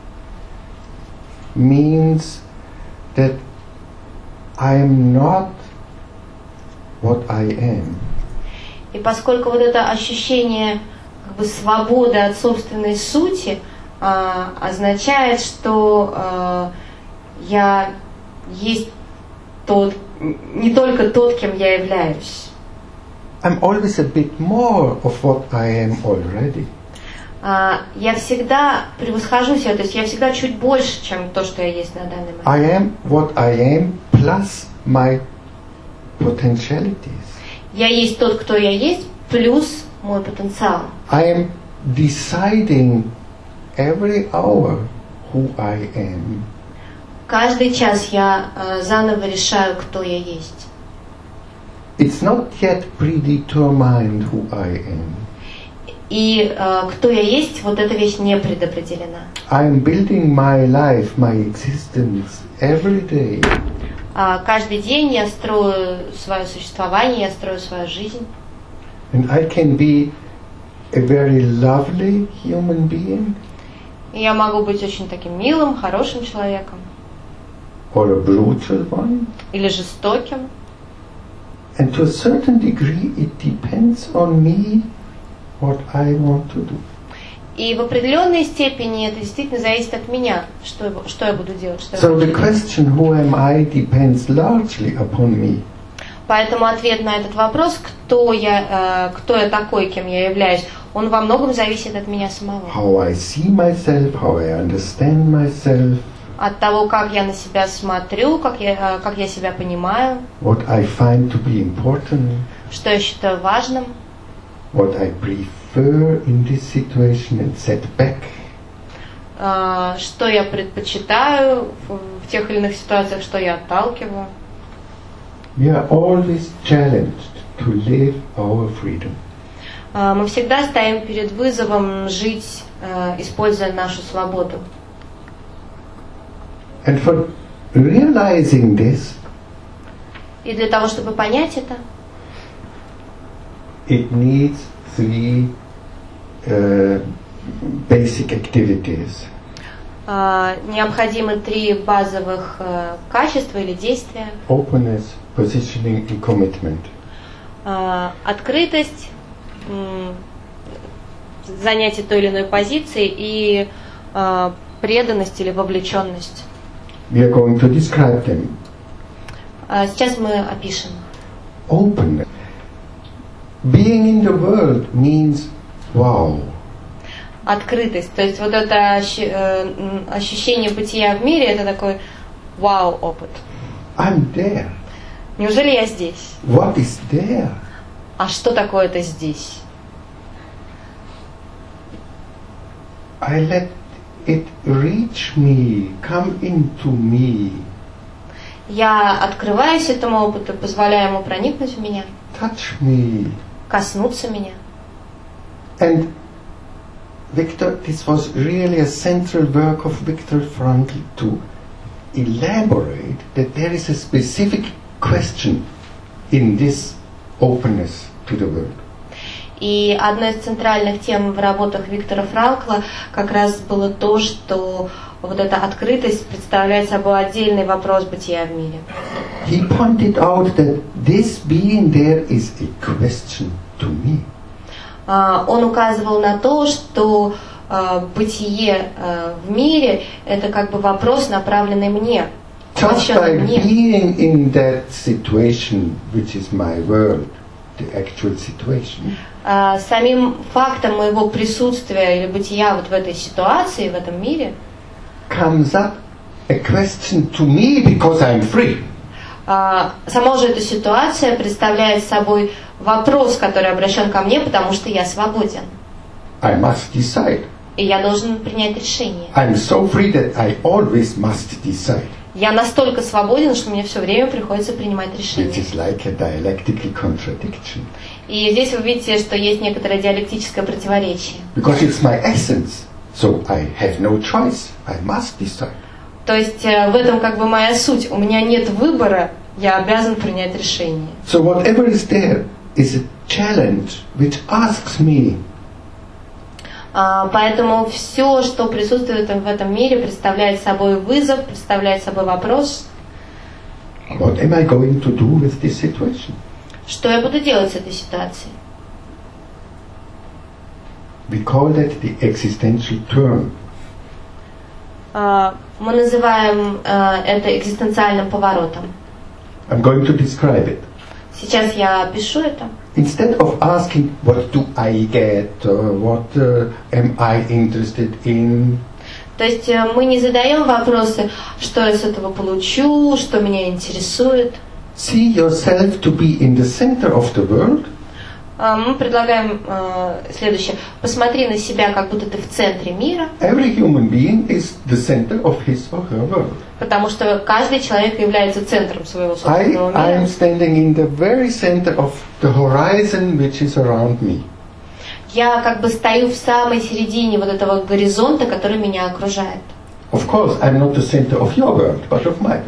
S2: means that I am not what I am.
S1: И поскольку вот это ощущение как бы свободы от собственной сути означает, что я есть не только тот, кем я являюсь.
S2: I'm always a bit more of what I am already.
S1: Я всегда превосхожу себя, то есть я всегда чуть больше, чем то, что я есть на данный момент.
S2: I am what I am plus my potentialities.
S1: Я есть тот, кто я есть, плюс мой потенциал.
S2: I am deciding every hour who I am.
S1: Каждый час я заново решаю, кто я есть.
S2: It's not yet predetermined who I am.
S1: И кто я есть, вот эта вещь не предопределена.
S2: I am building my life, my existence every day.
S1: Каждый день я строю свое существование, я строю свою жизнь.
S2: And I can be a very lovely human being.
S1: И я могу быть очень таким милым, хорошим человеком.
S2: Or a brutal one.
S1: Или жестоким.
S2: And to a certain degree it depends on me what I want to do.
S1: И в определенной степени это действительно зависит от меня, что я буду делать.
S2: So the question who am I depends largely upon me.
S1: Поэтому ответ на этот вопрос, кто я такой, кем я являюсь, он во многом зависит от меня самого.
S2: How I see myself, how I understand myself.
S1: От того, как я на себя смотрю, как я себя понимаю.
S2: What I find to be important.
S1: Что я считаю важным.
S2: What I prefer in this situation and set back.
S1: Что я предпочитаю в тех или иных ситуациях, что я отталкиваю.
S2: We are always challenged to live our freedom.
S1: Мы всегда стоим перед вызовом жить, используя нашу свободу.
S2: And for realizing this,
S1: и для того, чтобы понять это,
S2: it needs three basic activities.
S1: Необходимы 3 базовых качества или действия.
S2: Openness, positioning and commitment.
S1: Открытость, занятие той или иной позиции и преданность или вовлеченность.
S2: We are going to describe them.
S1: Сейчас мы опишем.
S2: Openness. Being in the world means wow.
S1: Открытость, то есть вот это ощущение бытия в мире, это такой вау-опыт.
S2: I'm there.
S1: Неужели я здесь?
S2: What is there?
S1: А что такое-то здесь?
S2: I let it reach me, come into me.
S1: Я открываюсь этому опыту, позволяю ему проникнуть в меня.
S2: Touch me.
S1: Коснуться меня.
S2: And Viktor, this was really a central work of Viktor Frankl to elaborate that there is a specific question in this openness to the world.
S1: И одной из центральных тем в работах Виктора Франкла как раз было то, что вот эта открытость представляет собой отдельный вопрос бытия в мире.
S2: He pointed out that this being there is a question to me.
S1: Он указывал на то, что бытие в мире это как бы вопрос, направленный мне.
S2: Just by being in that situation, which is my world, the actual situation.
S1: Самим фактом моего присутствия или бытия вот в этой ситуации, в этом мире,
S2: comes up a question to me because I'm free.
S1: Сама же эта ситуация представляет собой вопрос, который обращен ко мне, потому что я свободен.
S2: I must decide.
S1: И я должен принять решение.
S2: I'm so free that I always must decide.
S1: Я настолько свободен, что мне все время приходится принимать решения.
S2: It is like a dialectical contradiction.
S1: И здесь вы видите, что есть некоторое диалектическое противоречие.
S2: Because it's my essence, so I have no choice. I must decide.
S1: То есть в этом как бы моя суть. У меня нет выбора, я обязан принять решение.
S2: So whatever is there is a challenge which asks me.
S1: Поэтому все, что присутствует в этом мире, представляет собой вызов, представляет собой вопрос.
S2: What am I going to do with this situation?
S1: Что я буду делать с этой ситуацией?
S2: We call that the existential turn.
S1: Мы называем это экзистенциальным поворотом.
S2: I'm going to describe it.
S1: Сейчас я опишу это.
S2: Instead of asking what do I get, what am I interested in.
S1: То есть мы не задаем вопросы, что я с этого получу, что меня интересует.
S2: See yourself to be in the center of the world.
S1: Мы предлагаем следующее. Посмотри на себя, как будто ты в центре мира.
S2: Every human being is the center of his or her world.
S1: Потому что каждый человек является центром своего собственного мира.
S2: I am standing in the very center of the horizon which is around me.
S1: Я как бы стою в самой середине вот этого горизонта, который меня окружает.
S2: Of course, I'm not the center of your world, but of my world.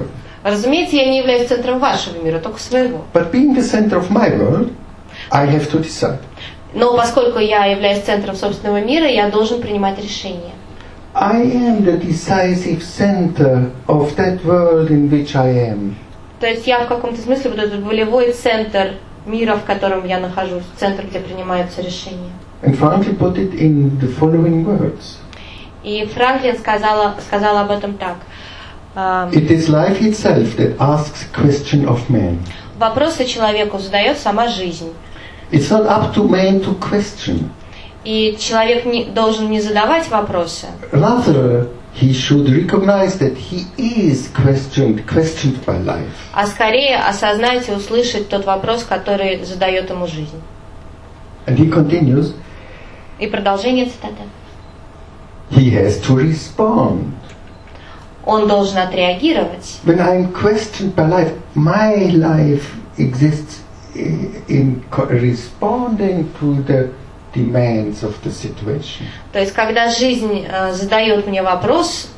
S1: Разумеется, я не являюсь центром вашего мира, только своего.
S2: But being the center of my world, I have to decide.
S1: Но поскольку я являюсь центром собственного мира, я должен принимать решения.
S2: I am the decisive center of that world in which I am.
S1: То есть я в каком-то смысле вот этот волевой центр мира, в котором я нахожусь, центр, где принимаются решения.
S2: And Franklin put it in the following words.
S1: И Франклин сказал об этом так.
S2: It is life itself that asks question of man.
S1: Вопросы человеку задает сама жизнь.
S2: It's not up to man to question.
S1: И человек должен не задавать вопросы.
S2: Rather, he should recognize that he is questioned by life.
S1: А скорее осознать и услышать тот вопрос, который задает ему жизнь.
S2: And he continues.
S1: И продолжение цитаты.
S2: He has to respond.
S1: Он должен отреагировать.
S2: When I'm questioned by life, my life exists in responding to the demands of the situation.
S1: То есть, когда жизнь задает мне вопрос,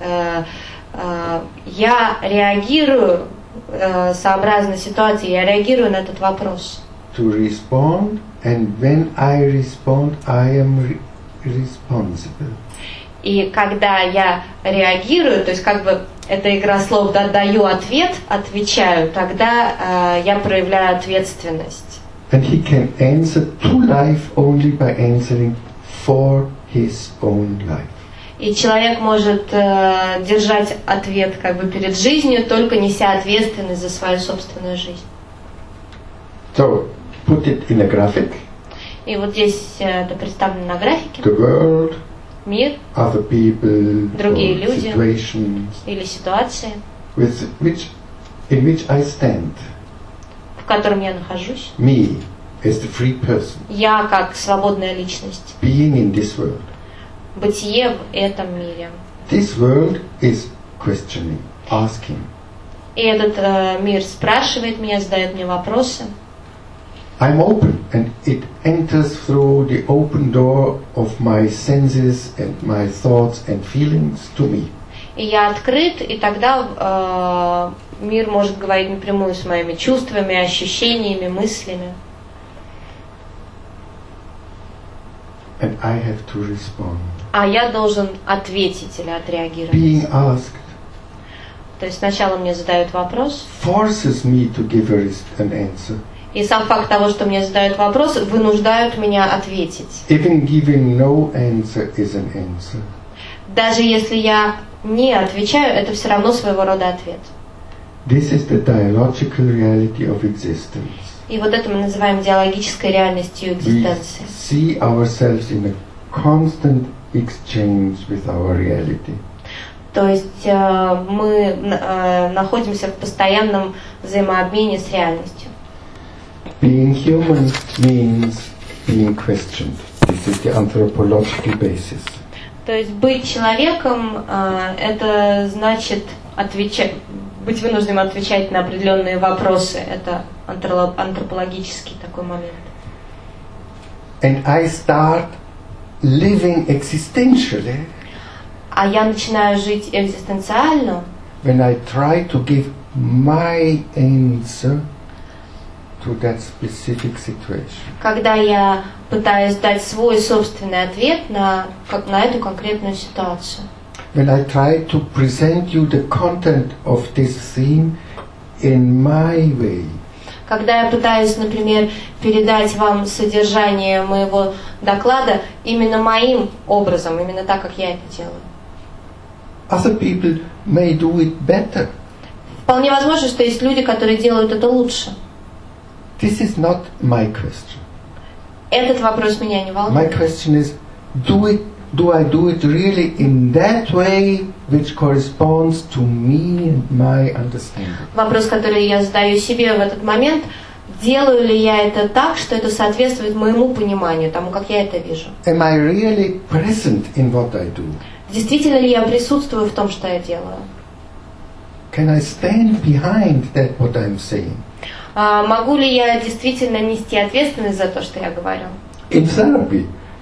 S1: я реагирую сообразно ситуации, я реагирую на этот вопрос.
S2: To respond, and when I respond, I am responsible.
S1: И когда я реагирую, то есть как бы эта игра слов «даю ответ», «отвечаю», тогда я проявляю ответственность.
S2: And he can answer to life only by answering for his own life.
S1: И человек может держать ответ как бы перед жизнью, только неся ответственность за свою собственную жизнь.
S2: So, put it in a graphic.
S1: И вот здесь это представлено на графике.
S2: The world,
S1: мир,
S2: other people,
S1: другие люди
S2: situations,
S1: или ситуации,
S2: in which I stand.
S1: в котором я нахожусь.
S2: Me, as the free person.
S1: Я как свободная личность.
S2: Being in this world.
S1: Бытие в этом мире.
S2: This world is questioning, asking.
S1: И этот мир спрашивает меня, задает мне вопросы.
S2: I'm open, and it enters through the open door of my senses and my thoughts and feelings to me.
S1: И я открыт, и тогда мир может говорить напрямую с моими чувствами, ощущениями, мыслями.
S2: And I have to respond.
S1: А я должен ответить или отреагировать.
S2: Being asked.
S1: То есть сначала мне задают вопрос.
S2: Forces me to give an answer.
S1: И сам факт того, что мне задают вопрос, вынуждают меня ответить.
S2: Even giving no answer is an answer.
S1: Даже если я не отвечаю, это все равно своего рода ответ.
S2: This is the dialogical reality of existence.
S1: И вот это мы называем диалогической реальностью экзистенции.
S2: We see ourselves in a constant exchange with our reality.
S1: То есть мы находимся в постоянном взаимообмене с реальностью.
S2: Being human means being questioned. This is the anthropological basis.
S1: То есть быть человеком это значит быть вынужденным отвечать на определенные вопросы. Это антропологический такой момент.
S2: And I start living existentially.
S1: А я начинаю жить экзистенциально.
S2: When I try to give my answer to that specific situation.
S1: Когда я пытаюсь дать свой собственный ответ на эту конкретную ситуацию.
S2: When I try to present you the content of this theme in my way.
S1: Когда я пытаюсь, например, передать вам содержание моего доклада именно моим образом, именно так, как я это делаю.
S2: Other people may do it better.
S1: Вполне возможно, что есть люди, которые делают это лучше.
S2: This is not my question.
S1: Этот вопрос меня не волнует.
S2: My question is, do I do it really in that way which corresponds to me and my understanding?
S1: Вопрос, который я задаю себе в этот момент, делаю ли я это так, что это соответствует моему пониманию, тому, как я это вижу?
S2: Am I really present in what I do?
S1: Действительно ли я присутствую в том, что я делаю?
S2: Can I stand behind that what I'm saying?
S1: Могу ли я действительно нести ответственность за то, что я говорю?
S2: In therapy,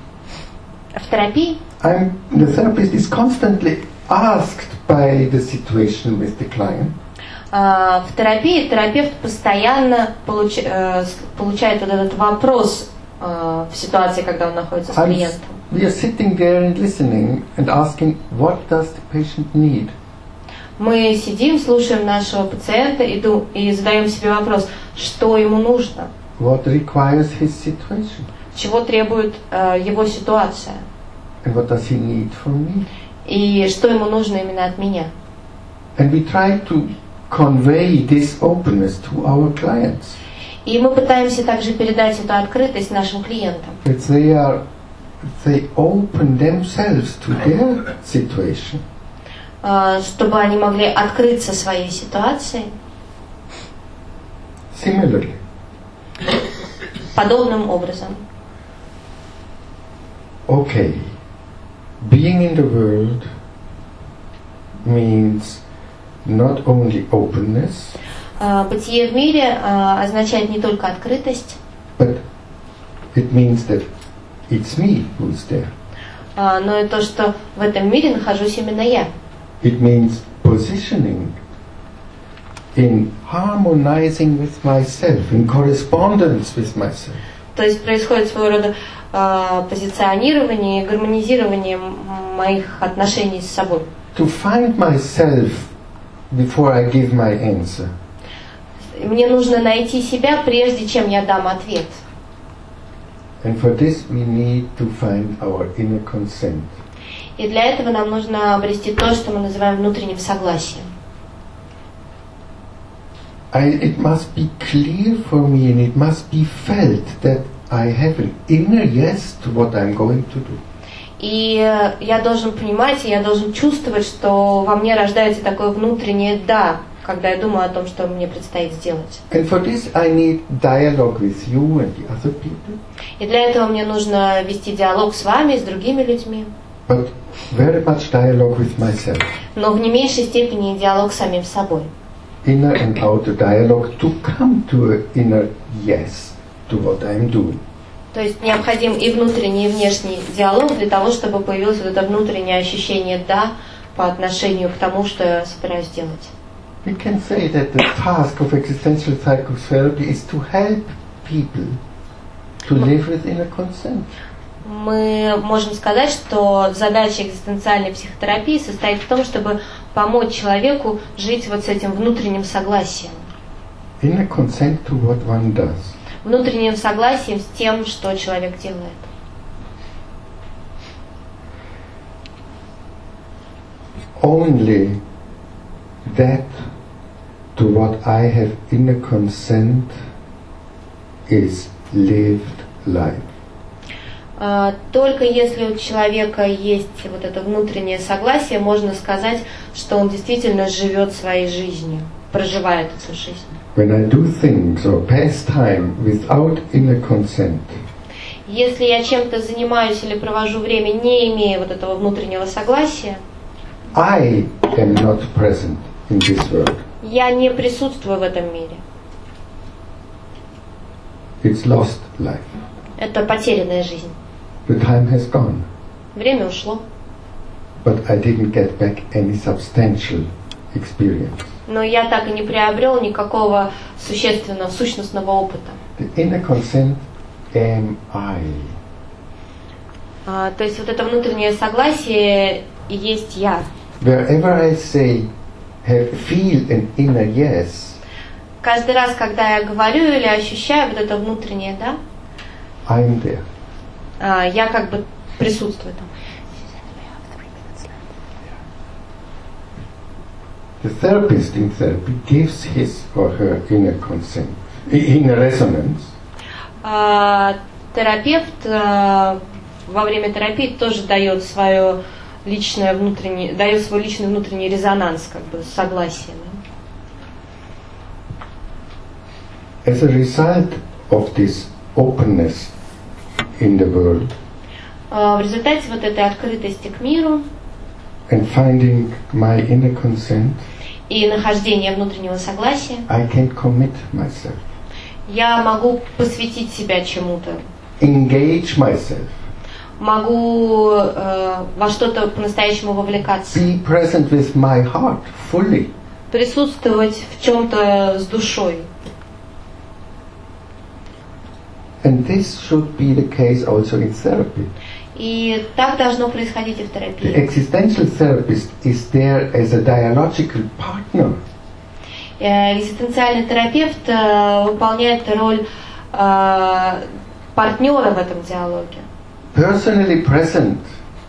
S1: В терапии
S2: the therapist is constantly asked by the situation with the client.
S1: В терапии терапевт постоянно получает вот этот вопрос в ситуации, когда он находится с клиентом.
S2: We are sitting there and listening and asking, what does the patient need?
S1: Мы сидим, слушаем нашего пациента и задаем себе вопрос, что ему нужно,
S2: What requires his situation?
S1: чего требует его ситуация,
S2: And what does he need from me?
S1: и что ему нужно именно от меня.
S2: And we try to convey this openness to our clients.
S1: И мы пытаемся также передать эту открытость нашим клиентам,
S2: That they open themselves to their situation.
S1: Чтобы они могли открыться своей ситуации.
S2: Similarly,
S1: Подобным образом.
S2: okay, being in the world means not only openness,
S1: Бытие в мире означает не только открытость,
S2: but it means that it's me who's there.
S1: Но и то, что в этом мире нахожусь именно я.
S2: It means positioning in harmonizing with myself, in correspondence with myself.
S1: То есть происходит своего рода позиционирование и гармонизирование моих отношений с собой.
S2: To find myself before I give my answer.
S1: Мне нужно найти себя, прежде чем я дам ответ.
S2: And for this we need to find our inner consent.
S1: И для этого нам нужно обрести то, что мы называем внутренним согласием.
S2: It must be clear for me and it must be felt that I have an inner yes to what I'm going to do.
S1: И я должен понимать, и я должен чувствовать, что во мне рождается такое внутреннее «да», когда я думаю о том, что мне предстоит сделать.
S2: And for this I need dialogue with you and the other people.
S1: И для этого мне нужно вести диалог с вами и с другими людьми.
S2: But very much dialogue with myself.
S1: Но в не меньшей степени диалог с самим собой.
S2: Inner and outer dialogue to come to an inner yes to what I'm doing.
S1: То есть необходим и внутренний, и внешний диалог для того, чтобы появилось вот это внутреннее ощущение «да» по отношению к тому, что я собираюсь делать.
S2: We can say that the task of existential psychotherapy is to help people to live with inner consent.
S1: Мы можем сказать, что задача экзистенциальной психотерапии состоит в том, чтобы помочь человеку жить вот с этим внутренним согласием.
S2: Inner consent to what one does.
S1: Внутренним согласием с тем, что человек делает.
S2: Only that to what I have inner consent is lived life.
S1: Только если у человека есть вот это внутреннее согласие, можно сказать, что он действительно живет своей жизнью, проживает эту жизнь.
S2: When I do things or pass time without inner consent,
S1: если я чем-то занимаюсь или провожу время, не имея вот этого внутреннего согласия,
S2: I am not present in this world.
S1: Я не присутствую в этом мире.
S2: It's lost life.
S1: Это потерянная жизнь.
S2: The time has gone.
S1: Время ушло.
S2: But I didn't get back any substantial experience.
S1: Но я так и не приобрел никакого существенного, сущностного опыта.
S2: The inner consent am I.
S1: То есть вот это внутреннее согласие и есть я.
S2: Wherever I say, feel an inner yes,
S1: Каждый раз, когда я говорю или ощущаю вот это внутреннее «да»,
S2: I'm there.
S1: Я как бы присутствую там.
S2: The therapist in therapy gives his or her inner consent, inner resonance.
S1: Терапевт во время терапии тоже дает свой личный внутренний резонанс, как бы согласие.
S2: As a result of this openness in the world,
S1: В результате вот этой открытости к миру
S2: and finding my inner consent,
S1: и нахождения внутреннего согласия,
S2: I can commit myself,
S1: я могу посвятить себя чему-то,
S2: engage myself,
S1: могу во что-то по-настоящему вовлекаться,
S2: be present with my heart fully,
S1: присутствовать в чем-то с душой.
S2: And this should be the case also in therapy.
S1: И так должно происходить и в
S2: The
S1: терапии.
S2: existential therapist is there as a dialogical partner.
S1: Экзистенциальный терапевт выполняет роль партнера в этом диалоге.
S2: Personally present.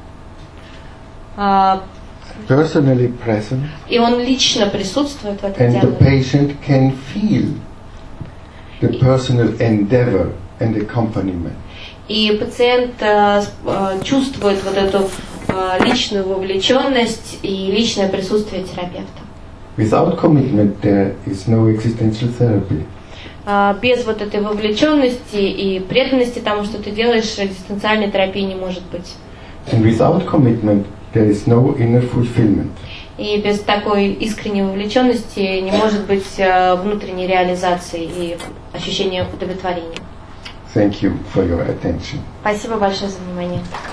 S2: Personally present.
S1: И он лично присутствует в этом
S2: And the
S1: диалоге.
S2: patient can feel the personal endeavor and accompaniment.
S1: И пациент чувствует вот эту личную вовлеченность и личное присутствие терапевта.
S2: Without commitment, there is no existential therapy.
S1: Без вот этой вовлеченности и преданности тому, что ты делаешь, экзистенциальной терапии не может быть.
S2: And without commitment, there is no inner fulfillment.
S1: И без такой искренней вовлеченности не может быть внутренней реализации и ощущения удовлетворения.
S2: Thank you for your attention.
S1: Спасибо большое за внимание.